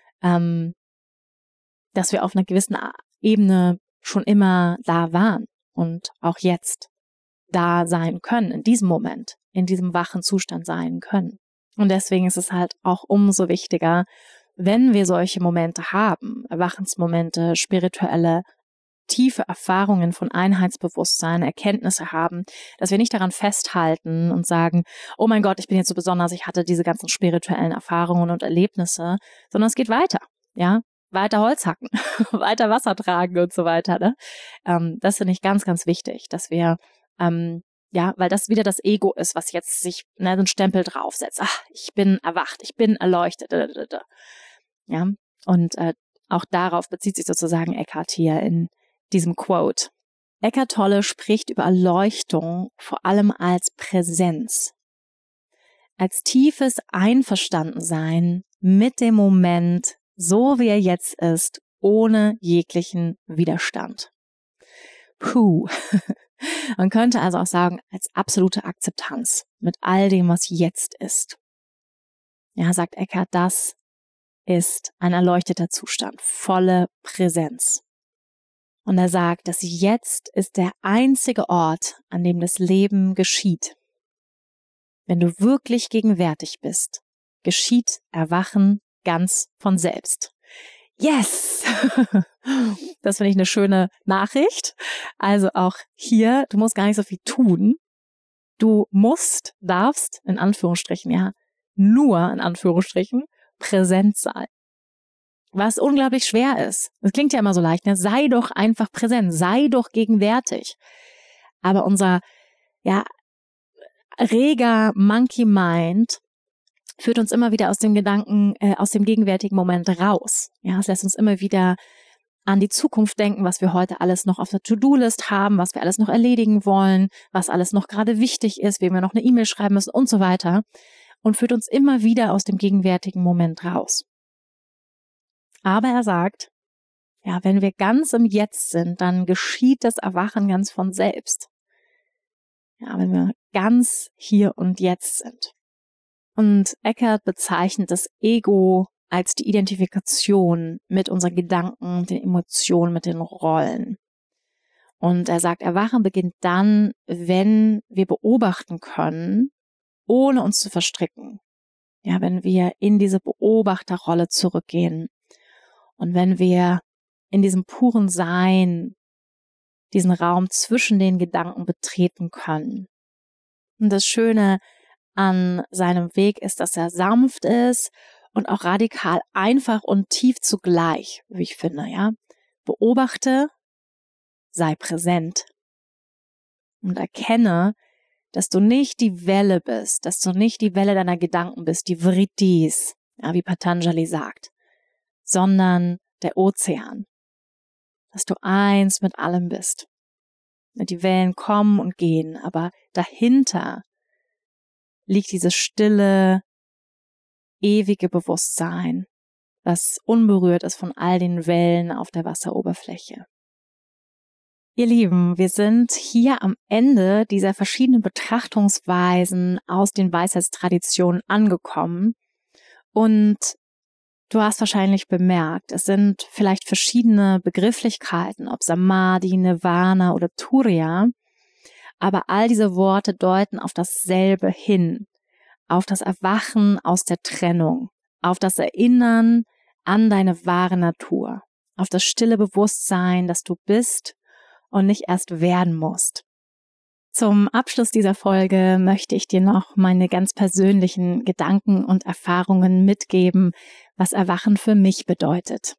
dass wir auf einer gewissen Ebene schon immer da waren und auch jetzt da sein können, in diesem Moment, in diesem wachen Zustand sein können. Und deswegen ist es halt auch umso wichtiger, wenn wir solche Momente haben, Erwachensmomente, spirituelle, tiefe Erfahrungen von Einheitsbewusstsein, Erkenntnisse haben, dass wir nicht daran festhalten und sagen, oh mein Gott, ich bin jetzt so besonders, ich hatte diese ganzen spirituellen Erfahrungen und Erlebnisse, sondern es geht weiter, ja, weiter Holz hacken, weiter Wasser tragen und so weiter, ne? Das finde ich ganz, ganz wichtig, dass wir weil das wieder das Ego ist, was jetzt sich so einen Stempel draufsetzt. Ach, ich bin erwacht, ich bin erleuchtet. Ja, und auch darauf bezieht sich sozusagen Eckhart hier in diesem Quote. Eckhart Tolle spricht über Erleuchtung vor allem als Präsenz, als tiefes Einverstandensein mit dem Moment, so wie er jetzt ist, ohne jeglichen Widerstand. Puh. Man könnte also auch sagen, als absolute Akzeptanz mit all dem, was jetzt ist. Ja, sagt Eckhart, das ist ein erleuchteter Zustand, volle Präsenz. Und er sagt, dass jetzt ist der einzige Ort, an dem das Leben geschieht. Wenn du wirklich gegenwärtig bist, geschieht Erwachen ganz von selbst. Yes! Das finde ich eine schöne Nachricht. Also auch hier, du musst gar nicht so viel tun. Du darfst, in Anführungsstrichen, ja, nur, in Anführungsstrichen, präsent sein. Was unglaublich schwer ist. Das klingt ja immer so leicht, ne? Sei doch einfach präsent, sei doch gegenwärtig. Aber unser, reger Monkey Mind führt uns immer wieder aus dem Gedanken, aus dem gegenwärtigen Moment raus. Ja, es lässt uns immer wieder an die Zukunft denken, was wir heute alles noch auf der To-Do-List haben, was wir alles noch erledigen wollen, was alles noch gerade wichtig ist, wem wir noch eine E-Mail schreiben müssen und so weiter. Und führt uns immer wieder aus dem gegenwärtigen Moment raus. Aber er sagt, ja, wenn wir ganz im Jetzt sind, dann geschieht das Erwachen ganz von selbst. Ja, wenn wir ganz hier und jetzt sind. Und Eckhart bezeichnet das Ego als die Identifikation mit unseren Gedanken, den Emotionen, mit den Rollen. Und er sagt, Erwachen beginnt dann, wenn wir beobachten können, ohne uns zu verstricken. Ja, wenn wir in diese Beobachterrolle zurückgehen und wenn wir in diesem puren Sein diesen Raum zwischen den Gedanken betreten können. Und das Schöne an seinem Weg ist, dass er sanft ist und auch radikal einfach und tief zugleich, wie ich finde, ja. Beobachte, sei präsent und erkenne, dass du nicht die Welle bist, dass du nicht die Welle deiner Gedanken bist, die Vrittis, ja, wie Patanjali sagt, sondern der Ozean. Dass du eins mit allem bist. Die Wellen kommen und gehen, aber dahinter liegt dieses stille, ewige Bewusstsein, das unberührt ist von all den Wellen auf der Wasseroberfläche. Ihr Lieben, wir sind hier am Ende dieser verschiedenen Betrachtungsweisen aus den Weisheitstraditionen angekommen und du hast wahrscheinlich bemerkt, es sind vielleicht verschiedene Begrifflichkeiten, ob Samadhi, Nirvana oder Turiya, aber all diese Worte deuten auf dasselbe hin, auf das Erwachen aus der Trennung, auf das Erinnern an deine wahre Natur, auf das stille Bewusstsein, dass du bist und nicht erst werden musst. Zum Abschluss dieser Folge möchte ich dir noch meine ganz persönlichen Gedanken und Erfahrungen mitgeben, was Erwachen für mich bedeutet.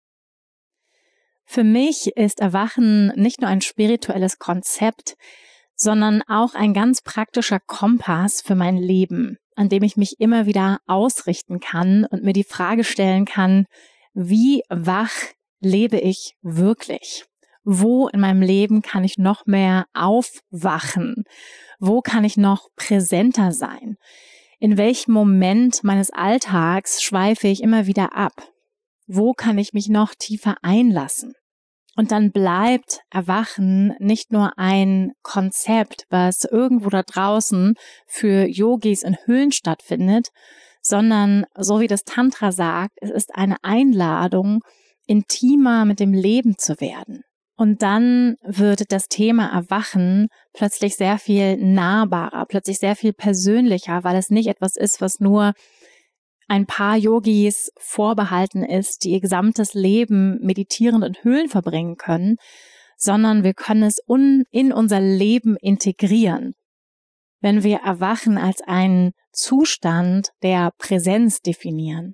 Für mich ist Erwachen nicht nur ein spirituelles Konzept, sondern auch ein ganz praktischer Kompass für mein Leben, an dem ich mich immer wieder ausrichten kann und mir die Frage stellen kann, wie wach lebe ich wirklich? Wo in meinem Leben kann ich noch mehr aufwachen? Wo kann ich noch präsenter sein? In welchem Moment meines Alltags schweife ich immer wieder ab? Wo kann ich mich noch tiefer einlassen? Und dann bleibt Erwachen nicht nur ein Konzept, was irgendwo da draußen für Yogis in Höhlen stattfindet, sondern, so wie das Tantra sagt, es ist eine Einladung, intimer mit dem Leben zu werden. Und dann wird das Thema Erwachen plötzlich sehr viel nahbarer, plötzlich sehr viel persönlicher, weil es nicht etwas ist, was nur ein paar Yogis vorbehalten ist, die ihr gesamtes Leben meditierend in Höhlen verbringen können, sondern wir können es in unser Leben integrieren. Wenn wir Erwachen als einen Zustand der Präsenz definieren.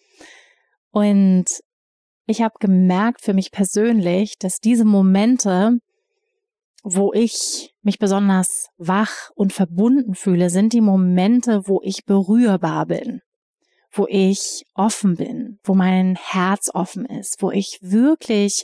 Und ich habe gemerkt für mich persönlich, dass diese Momente, wo ich mich besonders wach und verbunden fühle, sind die Momente, wo ich berührbar bin, wo ich offen bin, wo mein Herz offen ist, wo ich wirklich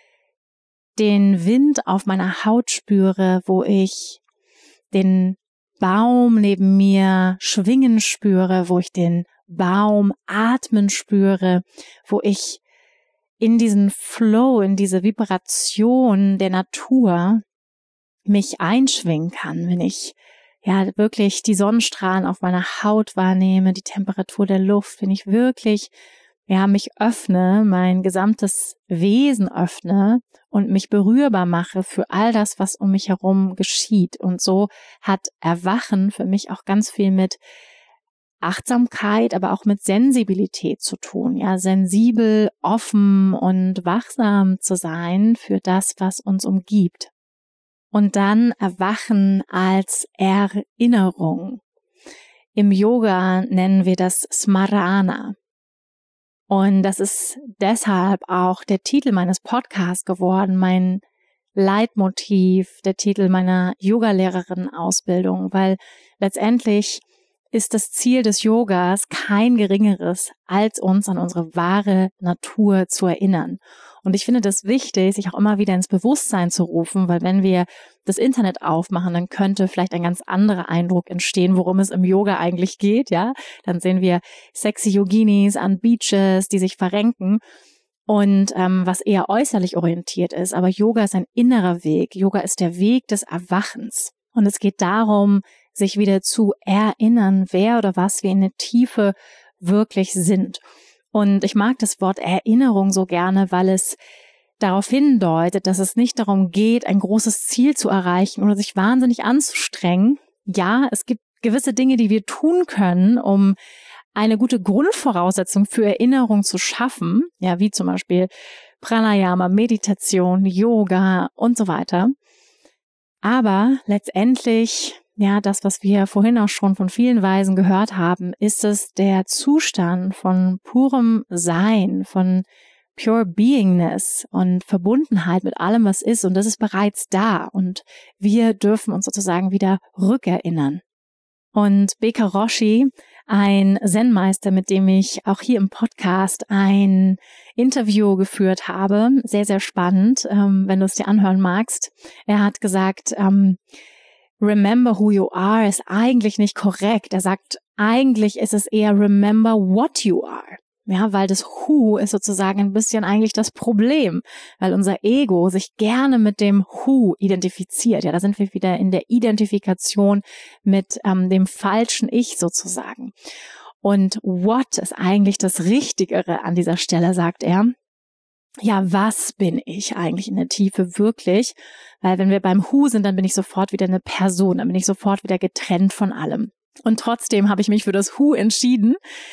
den Wind auf meiner Haut spüre, wo ich den Baum neben mir schwingen spüre, wo ich den Baum atmen spüre, wo ich in diesen Flow, in diese Vibration der Natur mich einschwingen kann, wenn ich wirklich die Sonnenstrahlen auf meiner Haut wahrnehme, die Temperatur der Luft, wenn ich wirklich mich öffne, mein gesamtes Wesen öffne und mich berührbar mache für all das, was um mich herum geschieht. Und so hat Erwachen für mich auch ganz viel mit Achtsamkeit, aber auch mit Sensibilität zu tun, sensibel, offen und wachsam zu sein für das, was uns umgibt. Und dann Erwachen als Erinnerung. Im Yoga nennen wir das Smarana. Und das ist deshalb auch der Titel meines Podcasts geworden, mein Leitmotiv, der Titel meiner Yogalehrerin-Ausbildung, weil letztendlich ist das Ziel des Yogas kein geringeres, als uns an unsere wahre Natur zu erinnern. Und ich finde das wichtig, sich auch immer wieder ins Bewusstsein zu rufen, weil wenn wir das Internet aufmachen, dann könnte vielleicht ein ganz anderer Eindruck entstehen, worum es im Yoga eigentlich geht, Dann sehen wir sexy Yoginis an Beaches, die sich verrenken und was eher äußerlich orientiert ist. Aber Yoga ist ein innerer Weg. Yoga ist der Weg des Erwachens. Und es geht darum, sich wieder zu erinnern, wer oder was wir in der Tiefe wirklich sind. Und ich mag das Wort Erinnerung so gerne, weil es darauf hindeutet, dass es nicht darum geht, ein großes Ziel zu erreichen oder sich wahnsinnig anzustrengen. Ja, es gibt gewisse Dinge, die wir tun können, um eine gute Grundvoraussetzung für Erinnerung zu schaffen, wie zum Beispiel Pranayama, Meditation, Yoga und so weiter. Aber letztendlich, das, was wir vorhin auch schon von vielen Weisen gehört haben, ist es der Zustand von purem Sein, von pure Beingness und Verbundenheit mit allem, was ist. Und das ist bereits da. Und wir dürfen uns sozusagen wieder rückerinnern. Und Beka Roshi, ein Zen-Meister, mit dem ich auch hier im Podcast ein Interview geführt habe, sehr, sehr spannend, wenn du es dir anhören magst. Er hat gesagt, Remember who you are ist eigentlich nicht korrekt. Er sagt, eigentlich ist es eher remember what you are. Weil das Who ist sozusagen ein bisschen eigentlich das Problem, weil unser Ego sich gerne mit dem Who identifiziert. Da sind wir wieder in der Identifikation mit dem falschen Ich sozusagen. Und what ist eigentlich das Richtigere an dieser Stelle, sagt er. ja, was bin ich eigentlich in der Tiefe wirklich? Weil wenn wir beim Who sind, dann bin ich sofort wieder eine Person, dann bin ich sofort wieder getrennt von allem. Und trotzdem habe ich mich für das Who entschieden,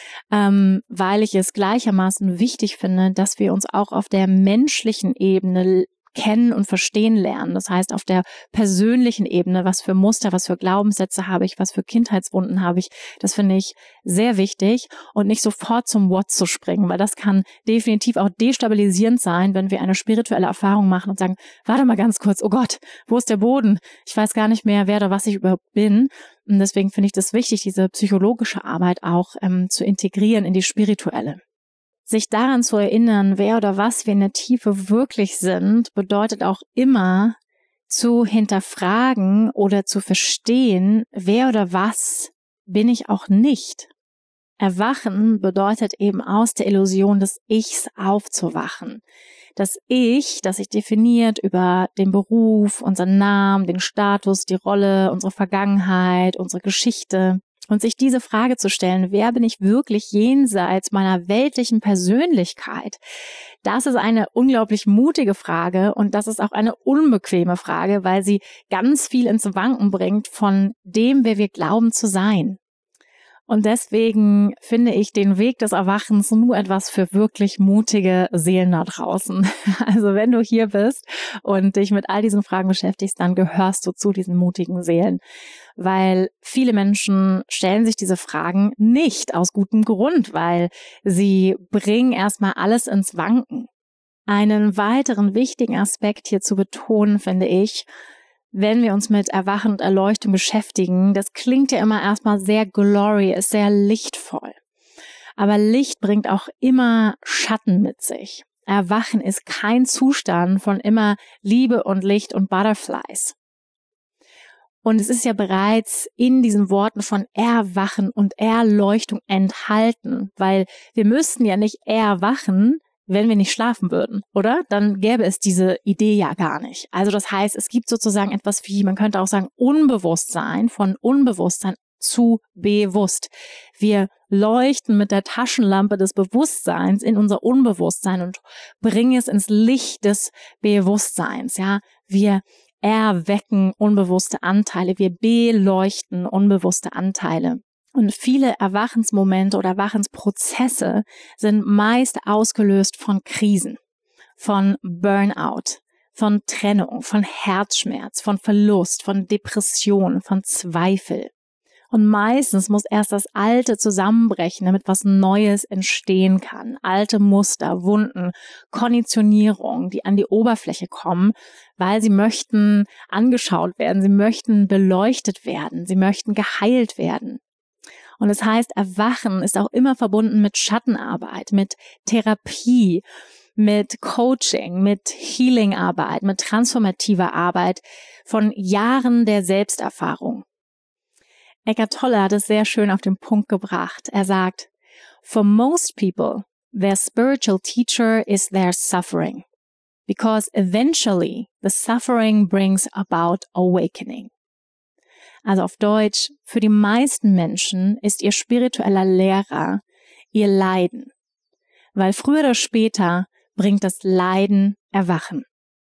weil ich es gleichermaßen wichtig finde, dass wir uns auch auf der menschlichen Ebene kennen und verstehen lernen. Das heißt, auf der persönlichen Ebene, was für Muster, was für Glaubenssätze habe ich, was für Kindheitswunden habe ich, das finde ich sehr wichtig und nicht sofort zum What zu springen, weil das kann definitiv auch destabilisierend sein, wenn wir eine spirituelle Erfahrung machen und sagen, warte mal ganz kurz, oh Gott, wo ist der Boden? Ich weiß gar nicht mehr, wer oder was ich überhaupt bin. Und deswegen finde ich das wichtig, diese psychologische Arbeit auch zu integrieren in die spirituelle. Sich daran zu erinnern, wer oder was wir in der Tiefe wirklich sind, bedeutet auch immer zu hinterfragen oder zu verstehen, wer oder was bin ich auch nicht. Erwachen bedeutet eben aus der Illusion des Ichs aufzuwachen. Das Ich, das sich definiert über den Beruf, unseren Namen, den Status, die Rolle, unsere Vergangenheit, unsere Geschichte. Und sich diese Frage zu stellen, wer bin ich wirklich jenseits meiner weltlichen Persönlichkeit? Das ist eine unglaublich mutige Frage und das ist auch eine unbequeme Frage, weil sie ganz viel ins Wanken bringt von dem, wer wir glauben zu sein. Und deswegen finde ich den Weg des Erwachens nur etwas für wirklich mutige Seelen da draußen. Also wenn du hier bist und dich mit all diesen Fragen beschäftigst, dann gehörst du zu diesen mutigen Seelen. Weil viele Menschen stellen sich diese Fragen nicht aus gutem Grund, weil sie bringen erstmal alles ins Wanken. Einen weiteren wichtigen Aspekt hier zu betonen, finde ich, wenn wir uns mit Erwachen und Erleuchtung beschäftigen, das klingt ja immer erstmal sehr glorious, sehr lichtvoll. Aber Licht bringt auch immer Schatten mit sich. Erwachen ist kein Zustand von immer Liebe und Licht und Butterflies. Und es ist ja bereits in diesen Worten von Erwachen und Erleuchtung enthalten, weil wir müssten ja nicht erwachen, wenn wir nicht schlafen würden, oder? Dann gäbe es diese Idee ja gar nicht. Also das heißt, es gibt sozusagen etwas wie, man könnte auch sagen, Unbewusstsein, von Unbewusstsein zu bewusst. Wir leuchten mit der Taschenlampe des Bewusstseins in unser Unbewusstsein und bringen es ins Licht des Bewusstseins, ja. Wir erwecken unbewusste Anteile, wir beleuchten unbewusste Anteile. Und viele Erwachensmomente oder Erwachensprozesse sind meist ausgelöst von Krisen, von Burnout, von Trennung, von Herzschmerz, von Verlust, von Depression, von Zweifel. Und meistens muss erst das Alte zusammenbrechen, damit was Neues entstehen kann. Alte Muster, Wunden, Konditionierung, die an die Oberfläche kommen, weil sie möchten angeschaut werden, sie möchten beleuchtet werden, sie möchten geheilt werden. Und das heißt, Erwachen ist auch immer verbunden mit Schattenarbeit, mit Therapie, mit Coaching, mit Healingarbeit, mit transformativer Arbeit von Jahren der Selbsterfahrung. Eckhart Tolle hat es sehr schön auf den Punkt gebracht. Er sagt, for most people, their spiritual teacher is their suffering, because eventually the suffering brings about awakening. Also auf Deutsch, für die meisten Menschen ist ihr spiritueller Lehrer ihr Leiden, weil früher oder später bringt das Leiden Erwachen.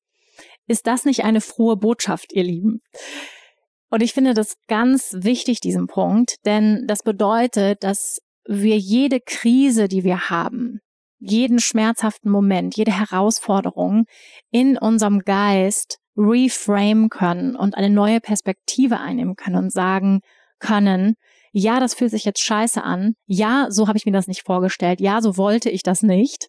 Ist das nicht eine frohe Botschaft, ihr Lieben? Und ich finde das ganz wichtig, diesen Punkt, denn das bedeutet, dass wir jede Krise, die wir haben, jeden schmerzhaften Moment, jede Herausforderung in unserem Geist reframe können und eine neue Perspektive einnehmen können und sagen können, ja, das fühlt sich jetzt scheiße an, ja, so habe ich mir das nicht vorgestellt, ja, so wollte ich das nicht.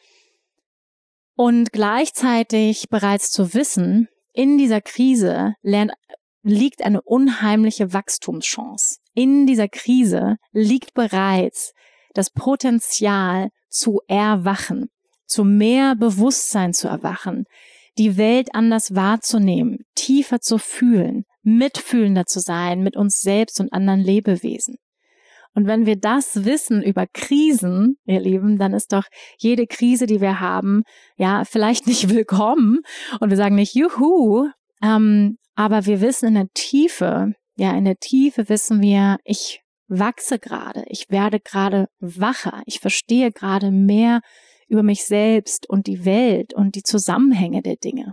Und gleichzeitig bereits zu wissen, in dieser Krise liegt eine unheimliche Wachstumschance. In dieser Krise liegt bereits das Potenzial zu erwachen, zu mehr Bewusstsein zu erwachen, die Welt anders wahrzunehmen, tiefer zu fühlen, mitfühlender zu sein mit uns selbst und anderen Lebewesen. Und wenn wir das wissen über Krisen, ihr Lieben, dann ist doch jede Krise, die wir haben, ja, vielleicht nicht willkommen und wir sagen nicht juhu, aber wir wissen in der Tiefe wissen wir, ich wachse gerade, ich werde gerade wacher, ich verstehe gerade mehr über mich selbst und die Welt und die Zusammenhänge der Dinge.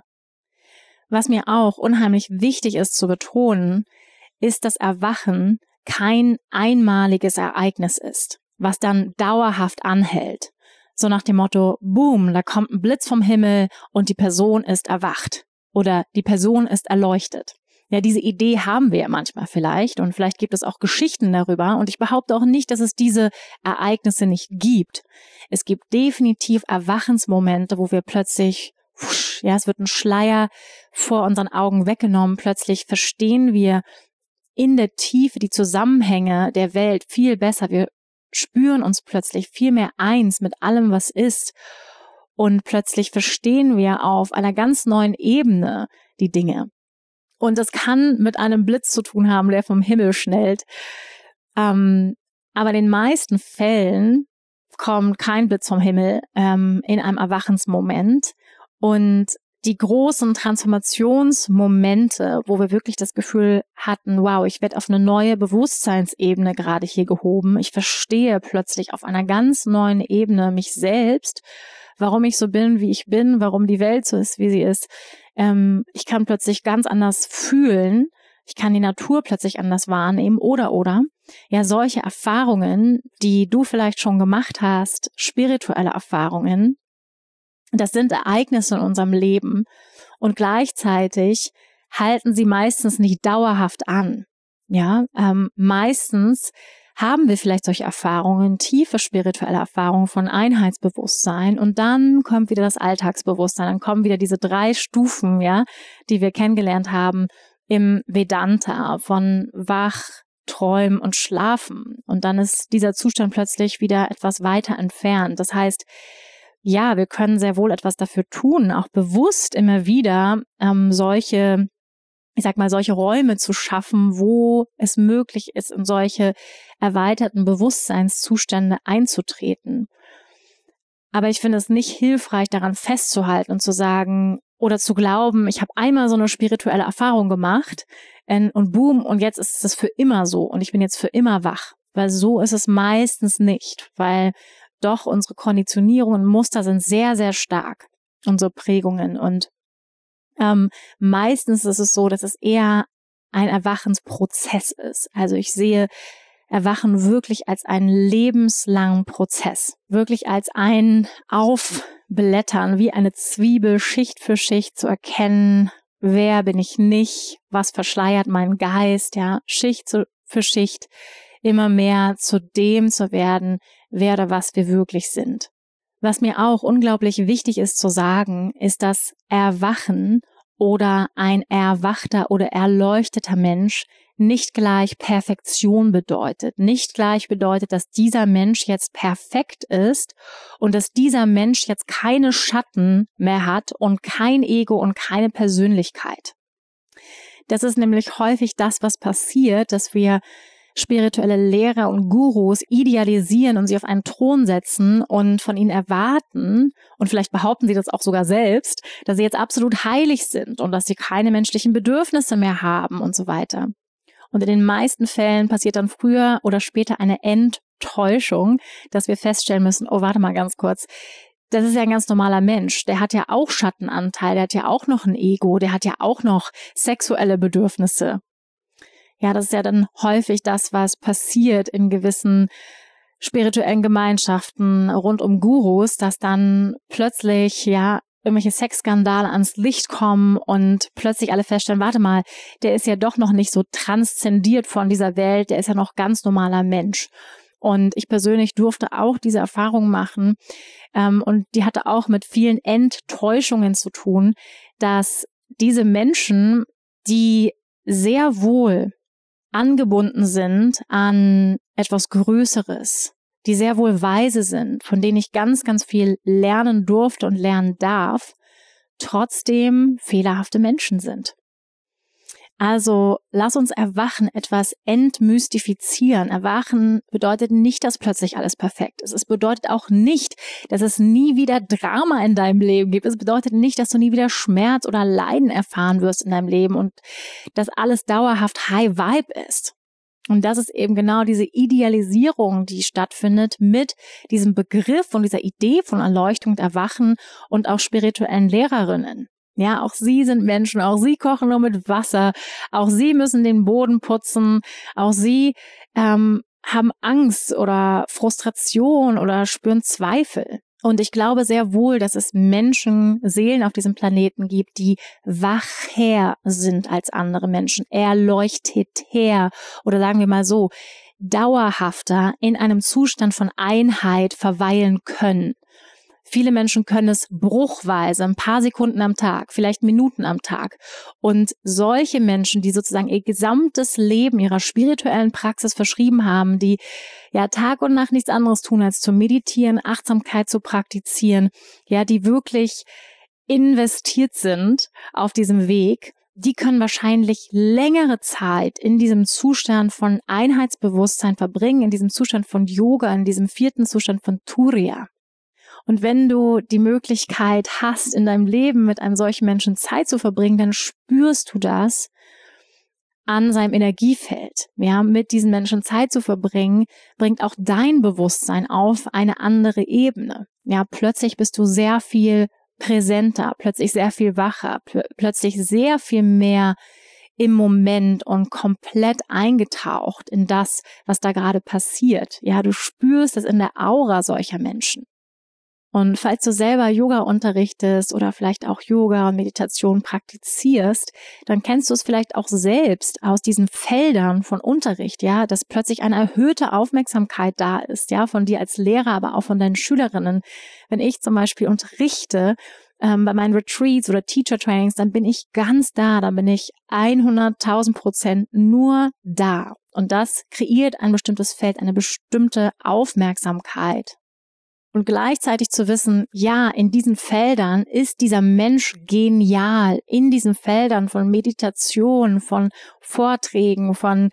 Was mir auch unheimlich wichtig ist zu betonen, ist, dass Erwachen kein einmaliges Ereignis ist, was dann dauerhaft anhält. So nach dem Motto, boom, da kommt ein Blitz vom Himmel und die Person ist erwacht oder die Person ist erleuchtet. Ja, diese Idee haben wir ja manchmal vielleicht und vielleicht gibt es auch Geschichten darüber und ich behaupte auch nicht, dass es diese Ereignisse nicht gibt. Es gibt definitiv Erwachensmomente, wo wir plötzlich, es wird ein Schleier vor unseren Augen weggenommen, plötzlich verstehen wir in der Tiefe die Zusammenhänge der Welt viel besser. Wir spüren uns plötzlich viel mehr eins mit allem, was ist und plötzlich verstehen wir auf einer ganz neuen Ebene die Dinge. Und das kann mit einem Blitz zu tun haben, der vom Himmel schnellt. Aber in den meisten Fällen kommt kein Blitz vom Himmel in einem Erwachensmoment. Und die großen Transformationsmomente, wo wir wirklich das Gefühl hatten, wow, ich werde auf eine neue Bewusstseinsebene gerade hier gehoben. Ich verstehe plötzlich auf einer ganz neuen Ebene mich selbst, warum ich so bin, wie ich bin, warum die Welt so ist, wie sie ist. Ich kann plötzlich ganz anders fühlen. Ich kann die Natur plötzlich anders wahrnehmen oder. Ja, solche Erfahrungen, die du vielleicht schon gemacht hast, spirituelle Erfahrungen, das sind Ereignisse in unserem Leben und gleichzeitig halten sie meistens nicht dauerhaft an. Ja, meistens haben wir vielleicht solche Erfahrungen, tiefe spirituelle Erfahrungen von Einheitsbewusstsein und dann kommt wieder das Alltagsbewusstsein, dann kommen wieder diese 3 Stufen, ja, die wir kennengelernt haben im Vedanta von Wach, Träumen und Schlafen und dann ist dieser Zustand plötzlich wieder etwas weiter entfernt. Das heißt, ja, wir können sehr wohl etwas dafür tun, auch bewusst immer wieder solche Räume zu schaffen, wo es möglich ist, in solche erweiterten Bewusstseinszustände einzutreten. Aber ich finde es nicht hilfreich, daran festzuhalten und zu sagen oder zu glauben, ich habe einmal so eine spirituelle Erfahrung gemacht und boom, und jetzt ist es für immer so und ich bin jetzt für immer wach. Weil so ist es meistens nicht, weil doch unsere Konditionierungen und Muster sind sehr, sehr stark, unsere Prägungen. Und meistens ist es so, dass es eher ein Erwachensprozess ist. Also ich sehe Erwachen wirklich als einen lebenslangen Prozess, wirklich als ein Aufblättern, wie eine Zwiebel, Schicht für Schicht zu erkennen, wer bin ich nicht, was verschleiert meinen Geist, ja, Schicht für Schicht immer mehr zu dem zu werden, wer oder was wir wirklich sind. Was mir auch unglaublich wichtig ist zu sagen, ist, dass Erwachen oder ein erwachter oder erleuchteter Mensch nicht gleich Perfektion bedeutet. Nicht gleich bedeutet, dass dieser Mensch jetzt perfekt ist und dass dieser Mensch jetzt keine Schatten mehr hat und kein Ego und keine Persönlichkeit. Das ist nämlich häufig das, was passiert, dass wir spirituelle Lehrer und Gurus idealisieren und sie auf einen Thron setzen und von ihnen erwarten, und vielleicht behaupten sie das auch sogar selbst, dass sie jetzt absolut heilig sind und dass sie keine menschlichen Bedürfnisse mehr haben und so weiter. Und in den meisten Fällen passiert dann früher oder später eine Enttäuschung, dass wir feststellen müssen, oh, warte mal ganz kurz, das ist ja ein ganz normaler Mensch, der hat ja auch Schattenanteil, der hat ja auch noch ein Ego, der hat ja auch noch sexuelle Bedürfnisse. Ja, das ist ja dann häufig das, was passiert in gewissen spirituellen Gemeinschaften rund um Gurus, dass dann plötzlich, ja, irgendwelche Sexskandale ans Licht kommen und plötzlich alle feststellen, warte mal, der ist ja doch noch nicht so transzendiert von dieser Welt, der ist ja noch ganz normaler Mensch. Und ich persönlich durfte auch diese Erfahrung machen und die hatte auch mit vielen Enttäuschungen zu tun, dass diese Menschen, die sehr wohl angebunden sind an etwas Größeres, die sehr wohl weise sind, von denen ich ganz, ganz viel lernen durfte und lernen darf, trotzdem fehlerhafte Menschen sind. Also lass uns Erwachen etwas entmystifizieren. Erwachen bedeutet nicht, dass plötzlich alles perfekt ist. Es bedeutet auch nicht, dass es nie wieder Drama in deinem Leben gibt. Es bedeutet nicht, dass du nie wieder Schmerz oder Leiden erfahren wirst in deinem Leben und dass alles dauerhaft High Vibe ist. Und das ist eben genau diese Idealisierung, die stattfindet mit diesem Begriff und dieser Idee von Erleuchtung und Erwachen und auch spirituellen Lehrerinnen. Ja, auch sie sind Menschen, auch sie kochen nur mit Wasser, auch sie müssen den Boden putzen, auch sie haben Angst oder Frustration oder spüren Zweifel. Und ich glaube sehr wohl, dass es Menschen, Seelen auf diesem Planeten gibt, die wacher sind als andere Menschen, erleuchteter oder sagen wir mal so, dauerhafter in einem Zustand von Einheit verweilen können. Viele Menschen können es bruchweise, ein paar Sekunden am Tag, vielleicht Minuten am Tag. Und solche Menschen, die sozusagen ihr gesamtes Leben ihrer spirituellen Praxis verschrieben haben, die ja Tag und Nacht nichts anderes tun, als zu meditieren, Achtsamkeit zu praktizieren, ja, die wirklich investiert sind auf diesem Weg, die können wahrscheinlich längere Zeit in diesem Zustand von Einheitsbewusstsein verbringen, in diesem Zustand von Yoga, in diesem 4. Zustand von Turiya. Und wenn du die Möglichkeit hast, in deinem Leben mit einem solchen Menschen Zeit zu verbringen, dann spürst du das an seinem Energiefeld. Ja, mit diesen Menschen Zeit zu verbringen, bringt auch dein Bewusstsein auf eine andere Ebene. Ja, plötzlich bist du sehr viel präsenter, plötzlich sehr viel wacher, plötzlich sehr viel mehr im Moment und komplett eingetaucht in das, was da gerade passiert. Ja, du spürst es in der Aura solcher Menschen. Und falls du selber Yoga unterrichtest oder vielleicht auch Yoga und Meditation praktizierst, dann kennst du es vielleicht auch selbst aus diesen Feldern von Unterricht, ja, dass plötzlich eine erhöhte Aufmerksamkeit da ist, ja, von dir als Lehrer, aber auch von deinen Schülerinnen. Wenn ich zum Beispiel unterrichte, bei meinen Retreats oder Teacher Trainings, dann bin ich ganz da, dann bin ich 100.000% nur da. Und das kreiert ein bestimmtes Feld, eine bestimmte Aufmerksamkeit. Und gleichzeitig zu wissen, ja, in diesen Feldern ist dieser Mensch genial, in diesen Feldern von Meditation, von Vorträgen, von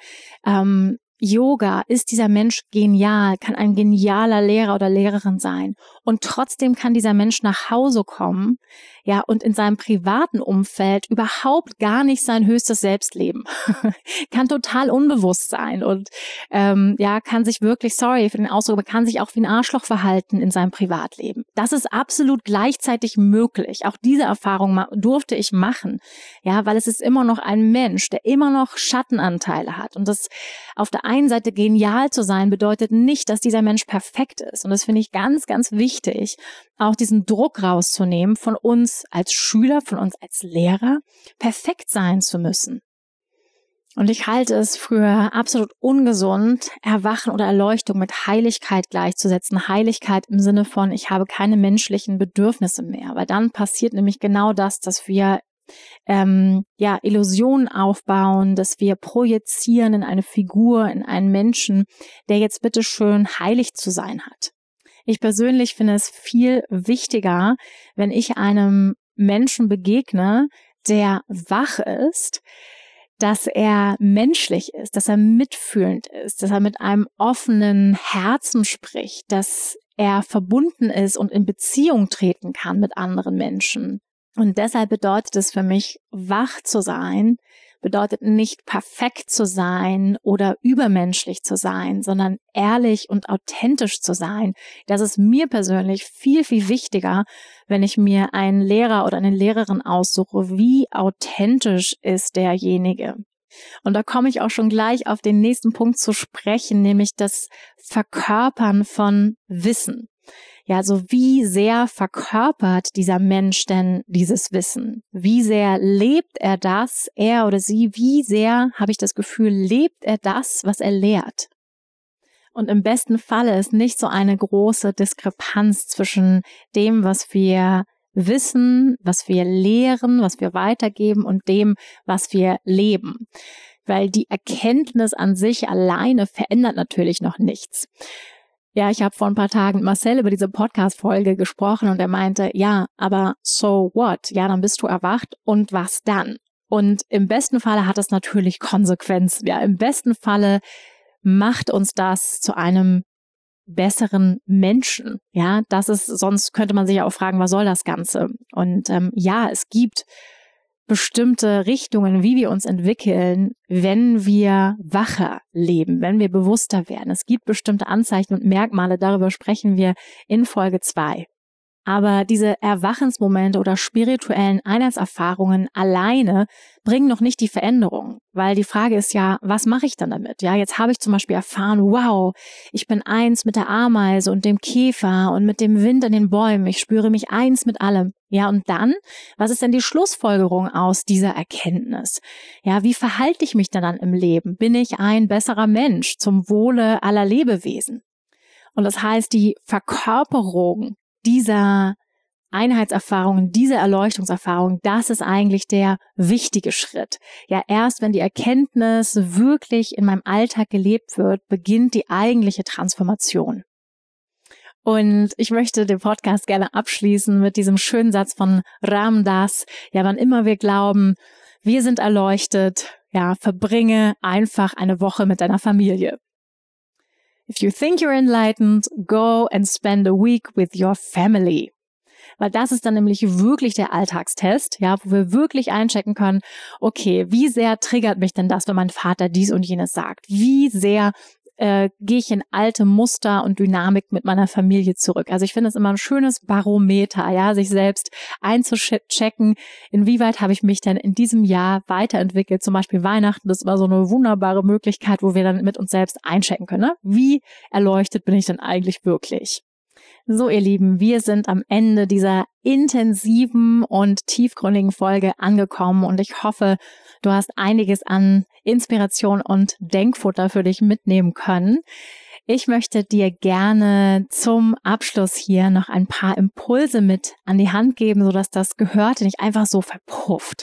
Yoga ist dieser Mensch genial, kann ein genialer Lehrer oder Lehrerin sein. Und trotzdem kann dieser Mensch nach Hause kommen, ja, und in seinem privaten Umfeld überhaupt gar nicht sein höchstes Selbst leben. Kann total unbewusst sein und ja, kann sich wirklich, sorry für den Ausdruck, aber kann sich auch wie ein Arschloch verhalten in seinem Privatleben. Das ist absolut gleichzeitig möglich. Auch diese Erfahrung durfte ich machen, ja, weil es ist immer noch ein Mensch, der immer noch Schattenanteile hat. Und das auf der einen Seite genial zu sein, bedeutet nicht, dass dieser Mensch perfekt ist. Und das finde ich ganz, ganz wichtig, auch diesen Druck rauszunehmen, von uns als Schüler, von uns als Lehrer, perfekt sein zu müssen. Und ich halte es für absolut ungesund, Erwachen oder Erleuchtung mit Heiligkeit gleichzusetzen. Heiligkeit im Sinne von, ich habe keine menschlichen Bedürfnisse mehr. Weil dann passiert nämlich genau das, dass wir Illusionen aufbauen, dass wir projizieren in eine Figur, in einen Menschen, der jetzt bitteschön heilig zu sein hat. Ich persönlich finde es viel wichtiger, wenn ich einem Menschen begegne, der wach ist, dass er menschlich ist, dass er mitfühlend ist, dass er mit einem offenen Herzen spricht, dass er verbunden ist und in Beziehung treten kann mit anderen Menschen. Und deshalb bedeutet es für mich, wach zu sein, bedeutet nicht perfekt zu sein oder übermenschlich zu sein, sondern ehrlich und authentisch zu sein. Das ist mir persönlich viel, viel wichtiger, wenn ich mir einen Lehrer oder eine Lehrerin aussuche, wie authentisch ist derjenige. Und da komme ich auch schon gleich auf den nächsten Punkt zu sprechen, nämlich das Verkörpern von Wissen. Ja, also wie sehr verkörpert dieser Mensch denn dieses Wissen? Wie sehr lebt er das, er oder sie? Wie sehr, habe ich das Gefühl, lebt er das, was er lehrt? Und im besten Falle ist nicht so eine große Diskrepanz zwischen dem, was wir wissen, was wir lehren, was wir weitergeben und dem, was wir leben. Weil die Erkenntnis an sich alleine verändert natürlich noch nichts. Ja, ich habe vor ein paar Tagen mit Marcel über diese Podcast-Folge gesprochen und er meinte, ja, aber so what? Ja, dann bist du erwacht und was dann? Und im besten Falle hat das natürlich Konsequenzen. Ja, im besten Falle macht uns das zu einem besseren Menschen. Ja, das ist, sonst könnte man sich ja auch fragen, was soll das Ganze? Und ja, es gibt bestimmte Richtungen, wie wir uns entwickeln, wenn wir wacher leben, wenn wir bewusster werden. Es gibt bestimmte Anzeichen und Merkmale, darüber sprechen wir in Folge 2. Aber diese Erwachensmomente oder spirituellen Einheitserfahrungen alleine bringen noch nicht die Veränderung, weil die Frage ist ja, was mache ich dann damit? Ja, jetzt habe ich zum Beispiel erfahren, wow, ich bin eins mit der Ameise und dem Käfer und mit dem Wind in den Bäumen. Ich spüre mich eins mit allem. Ja, und dann, was ist denn die Schlussfolgerung aus dieser Erkenntnis? Ja, wie verhalte ich mich dann im Leben? Bin ich ein besserer Mensch zum Wohle aller Lebewesen? Und das heißt, die Verkörperung dieser Einheitserfahrungen, diese Erleuchtungserfahrung, das ist eigentlich der wichtige Schritt. Ja, erst wenn die Erkenntnis wirklich in meinem Alltag gelebt wird, beginnt die eigentliche Transformation. Und ich möchte den Podcast gerne abschließen mit diesem schönen Satz von Ram Dass. Ja, wann immer wir glauben, wir sind erleuchtet, ja, verbringe einfach eine Woche mit deiner Familie. If you think you're enlightened, go and spend a week with your family. Weil das ist dann nämlich wirklich der Alltagstest, ja, wo wir wirklich einchecken können, okay, wie sehr triggert mich denn das, wenn mein Vater dies und jenes sagt? Wie sehr gehe ich in alte Muster und Dynamik mit meiner Familie zurück? Also ich finde es immer ein schönes Barometer, ja, sich selbst einzuchecken, inwieweit habe ich mich denn in diesem Jahr weiterentwickelt. Zum Beispiel Weihnachten, das ist immer so eine wunderbare Möglichkeit, wo wir dann mit uns selbst einchecken können. Ne? Wie erleuchtet bin ich denn eigentlich wirklich? So, ihr Lieben, wir sind am Ende dieser intensiven und tiefgründigen Folge angekommen und ich hoffe, du hast einiges an Inspiration und Denkfutter für dich mitnehmen können. Ich möchte dir gerne zum Abschluss hier noch ein paar Impulse mit an die Hand geben, sodass das Gehörte nicht einfach so verpufft.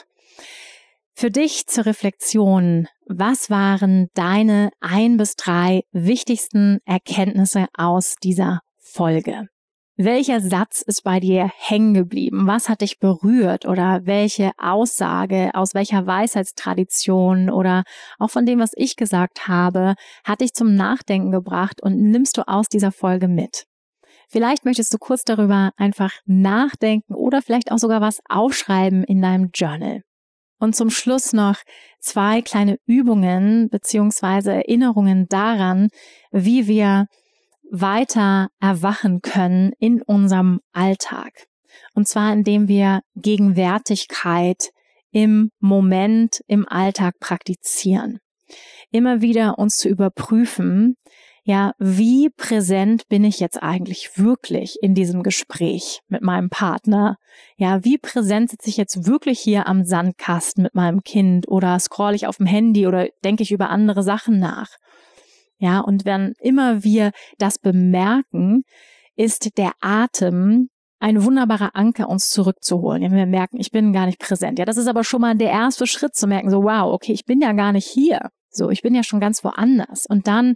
Für dich zur Reflexion, was waren deine 1 bis 3 wichtigsten Erkenntnisse aus dieser Folge? Welcher Satz ist bei dir hängen geblieben? Was hat dich berührt? Oder welche Aussage aus welcher Weisheitstradition oder auch von dem, was ich gesagt habe, hat dich zum Nachdenken gebracht und nimmst du aus dieser Folge mit? Vielleicht möchtest du kurz darüber einfach nachdenken oder vielleicht auch sogar was aufschreiben in deinem Journal. Und zum Schluss noch 2 kleine Übungen bzw. Erinnerungen daran, wie wir weiter erwachen können in unserem Alltag. Und zwar, indem wir Gegenwärtigkeit im Moment, im Alltag praktizieren. Immer wieder uns zu überprüfen, ja, wie präsent bin ich jetzt eigentlich wirklich in diesem Gespräch mit meinem Partner? Ja, wie präsent sitze ich jetzt wirklich hier am Sandkasten mit meinem Kind oder scrolle ich auf dem Handy oder denke ich über andere Sachen nach? Ja, und wenn immer wir das bemerken, ist der Atem ein wunderbarer Anker, uns zurückzuholen. Ja, wenn wir merken, ich bin gar nicht präsent. Ja, das ist aber schon mal der erste Schritt zu merken, so wow, okay, ich bin ja gar nicht hier. So, ich bin ja schon ganz woanders. Und dann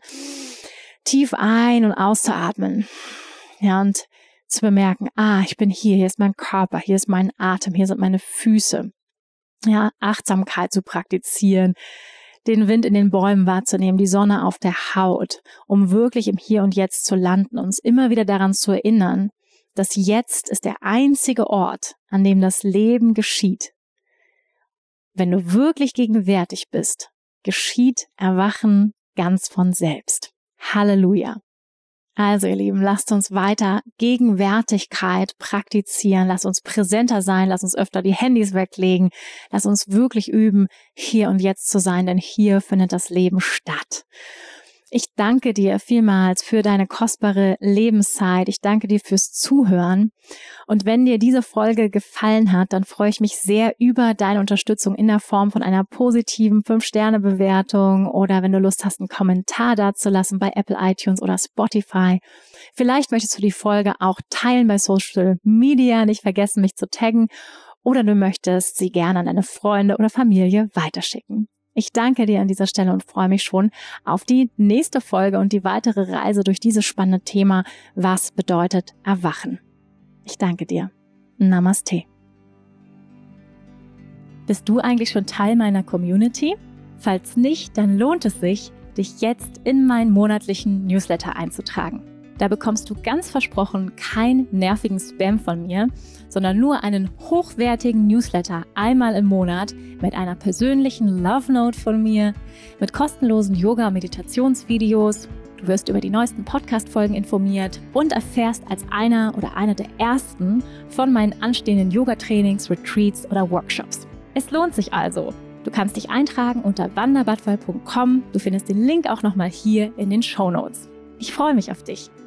tief ein- und auszuatmen. Ja, und zu bemerken, ich bin hier ist mein Körper, hier ist mein Atem, hier sind meine Füße. Ja, Achtsamkeit zu praktizieren, den Wind in den Bäumen wahrzunehmen, die Sonne auf der Haut, um wirklich im Hier und Jetzt zu landen, uns immer wieder daran zu erinnern, dass jetzt ist der einzige Ort, an dem das Leben geschieht. Wenn du wirklich gegenwärtig bist, geschieht Erwachen ganz von selbst. Halleluja! Also ihr Lieben, lasst uns weiter Gegenwärtigkeit praktizieren, lasst uns präsenter sein, lasst uns öfter die Handys weglegen, lasst uns wirklich üben, hier und jetzt zu sein, denn hier findet das Leben statt. Ich danke dir vielmals für deine kostbare Lebenszeit. Ich danke dir fürs Zuhören. Und wenn dir diese Folge gefallen hat, dann freue ich mich sehr über deine Unterstützung in der Form von einer positiven 5-Sterne-Bewertung oder wenn du Lust hast, einen Kommentar dazulassen bei Apple iTunes oder Spotify. Vielleicht möchtest du die Folge auch teilen bei Social Media, nicht vergessen, mich zu taggen, oder du möchtest sie gerne an deine Freunde oder Familie weiterschicken. Ich danke dir an dieser Stelle und freue mich schon auf die nächste Folge und die weitere Reise durch dieses spannende Thema, was bedeutet Erwachen. Ich danke dir. Namaste. Bist du eigentlich schon Teil meiner Community? Falls nicht, dann lohnt es sich, dich jetzt in meinen monatlichen Newsletter einzutragen. Da bekommst du ganz versprochen keinen nervigen Spam von mir, sondern nur einen hochwertigen Newsletter einmal im Monat mit einer persönlichen Love Note von mir, mit kostenlosen Yoga- und Meditationsvideos. Du wirst über die neuesten Podcast-Folgen informiert und erfährst als einer oder eine der ersten von meinen anstehenden Yoga-Trainings, Retreats oder Workshops. Es lohnt sich also. Du kannst dich eintragen unter wandabadwal.com. Du findest den Link auch nochmal hier in den Shownotes. Ich freue mich auf dich.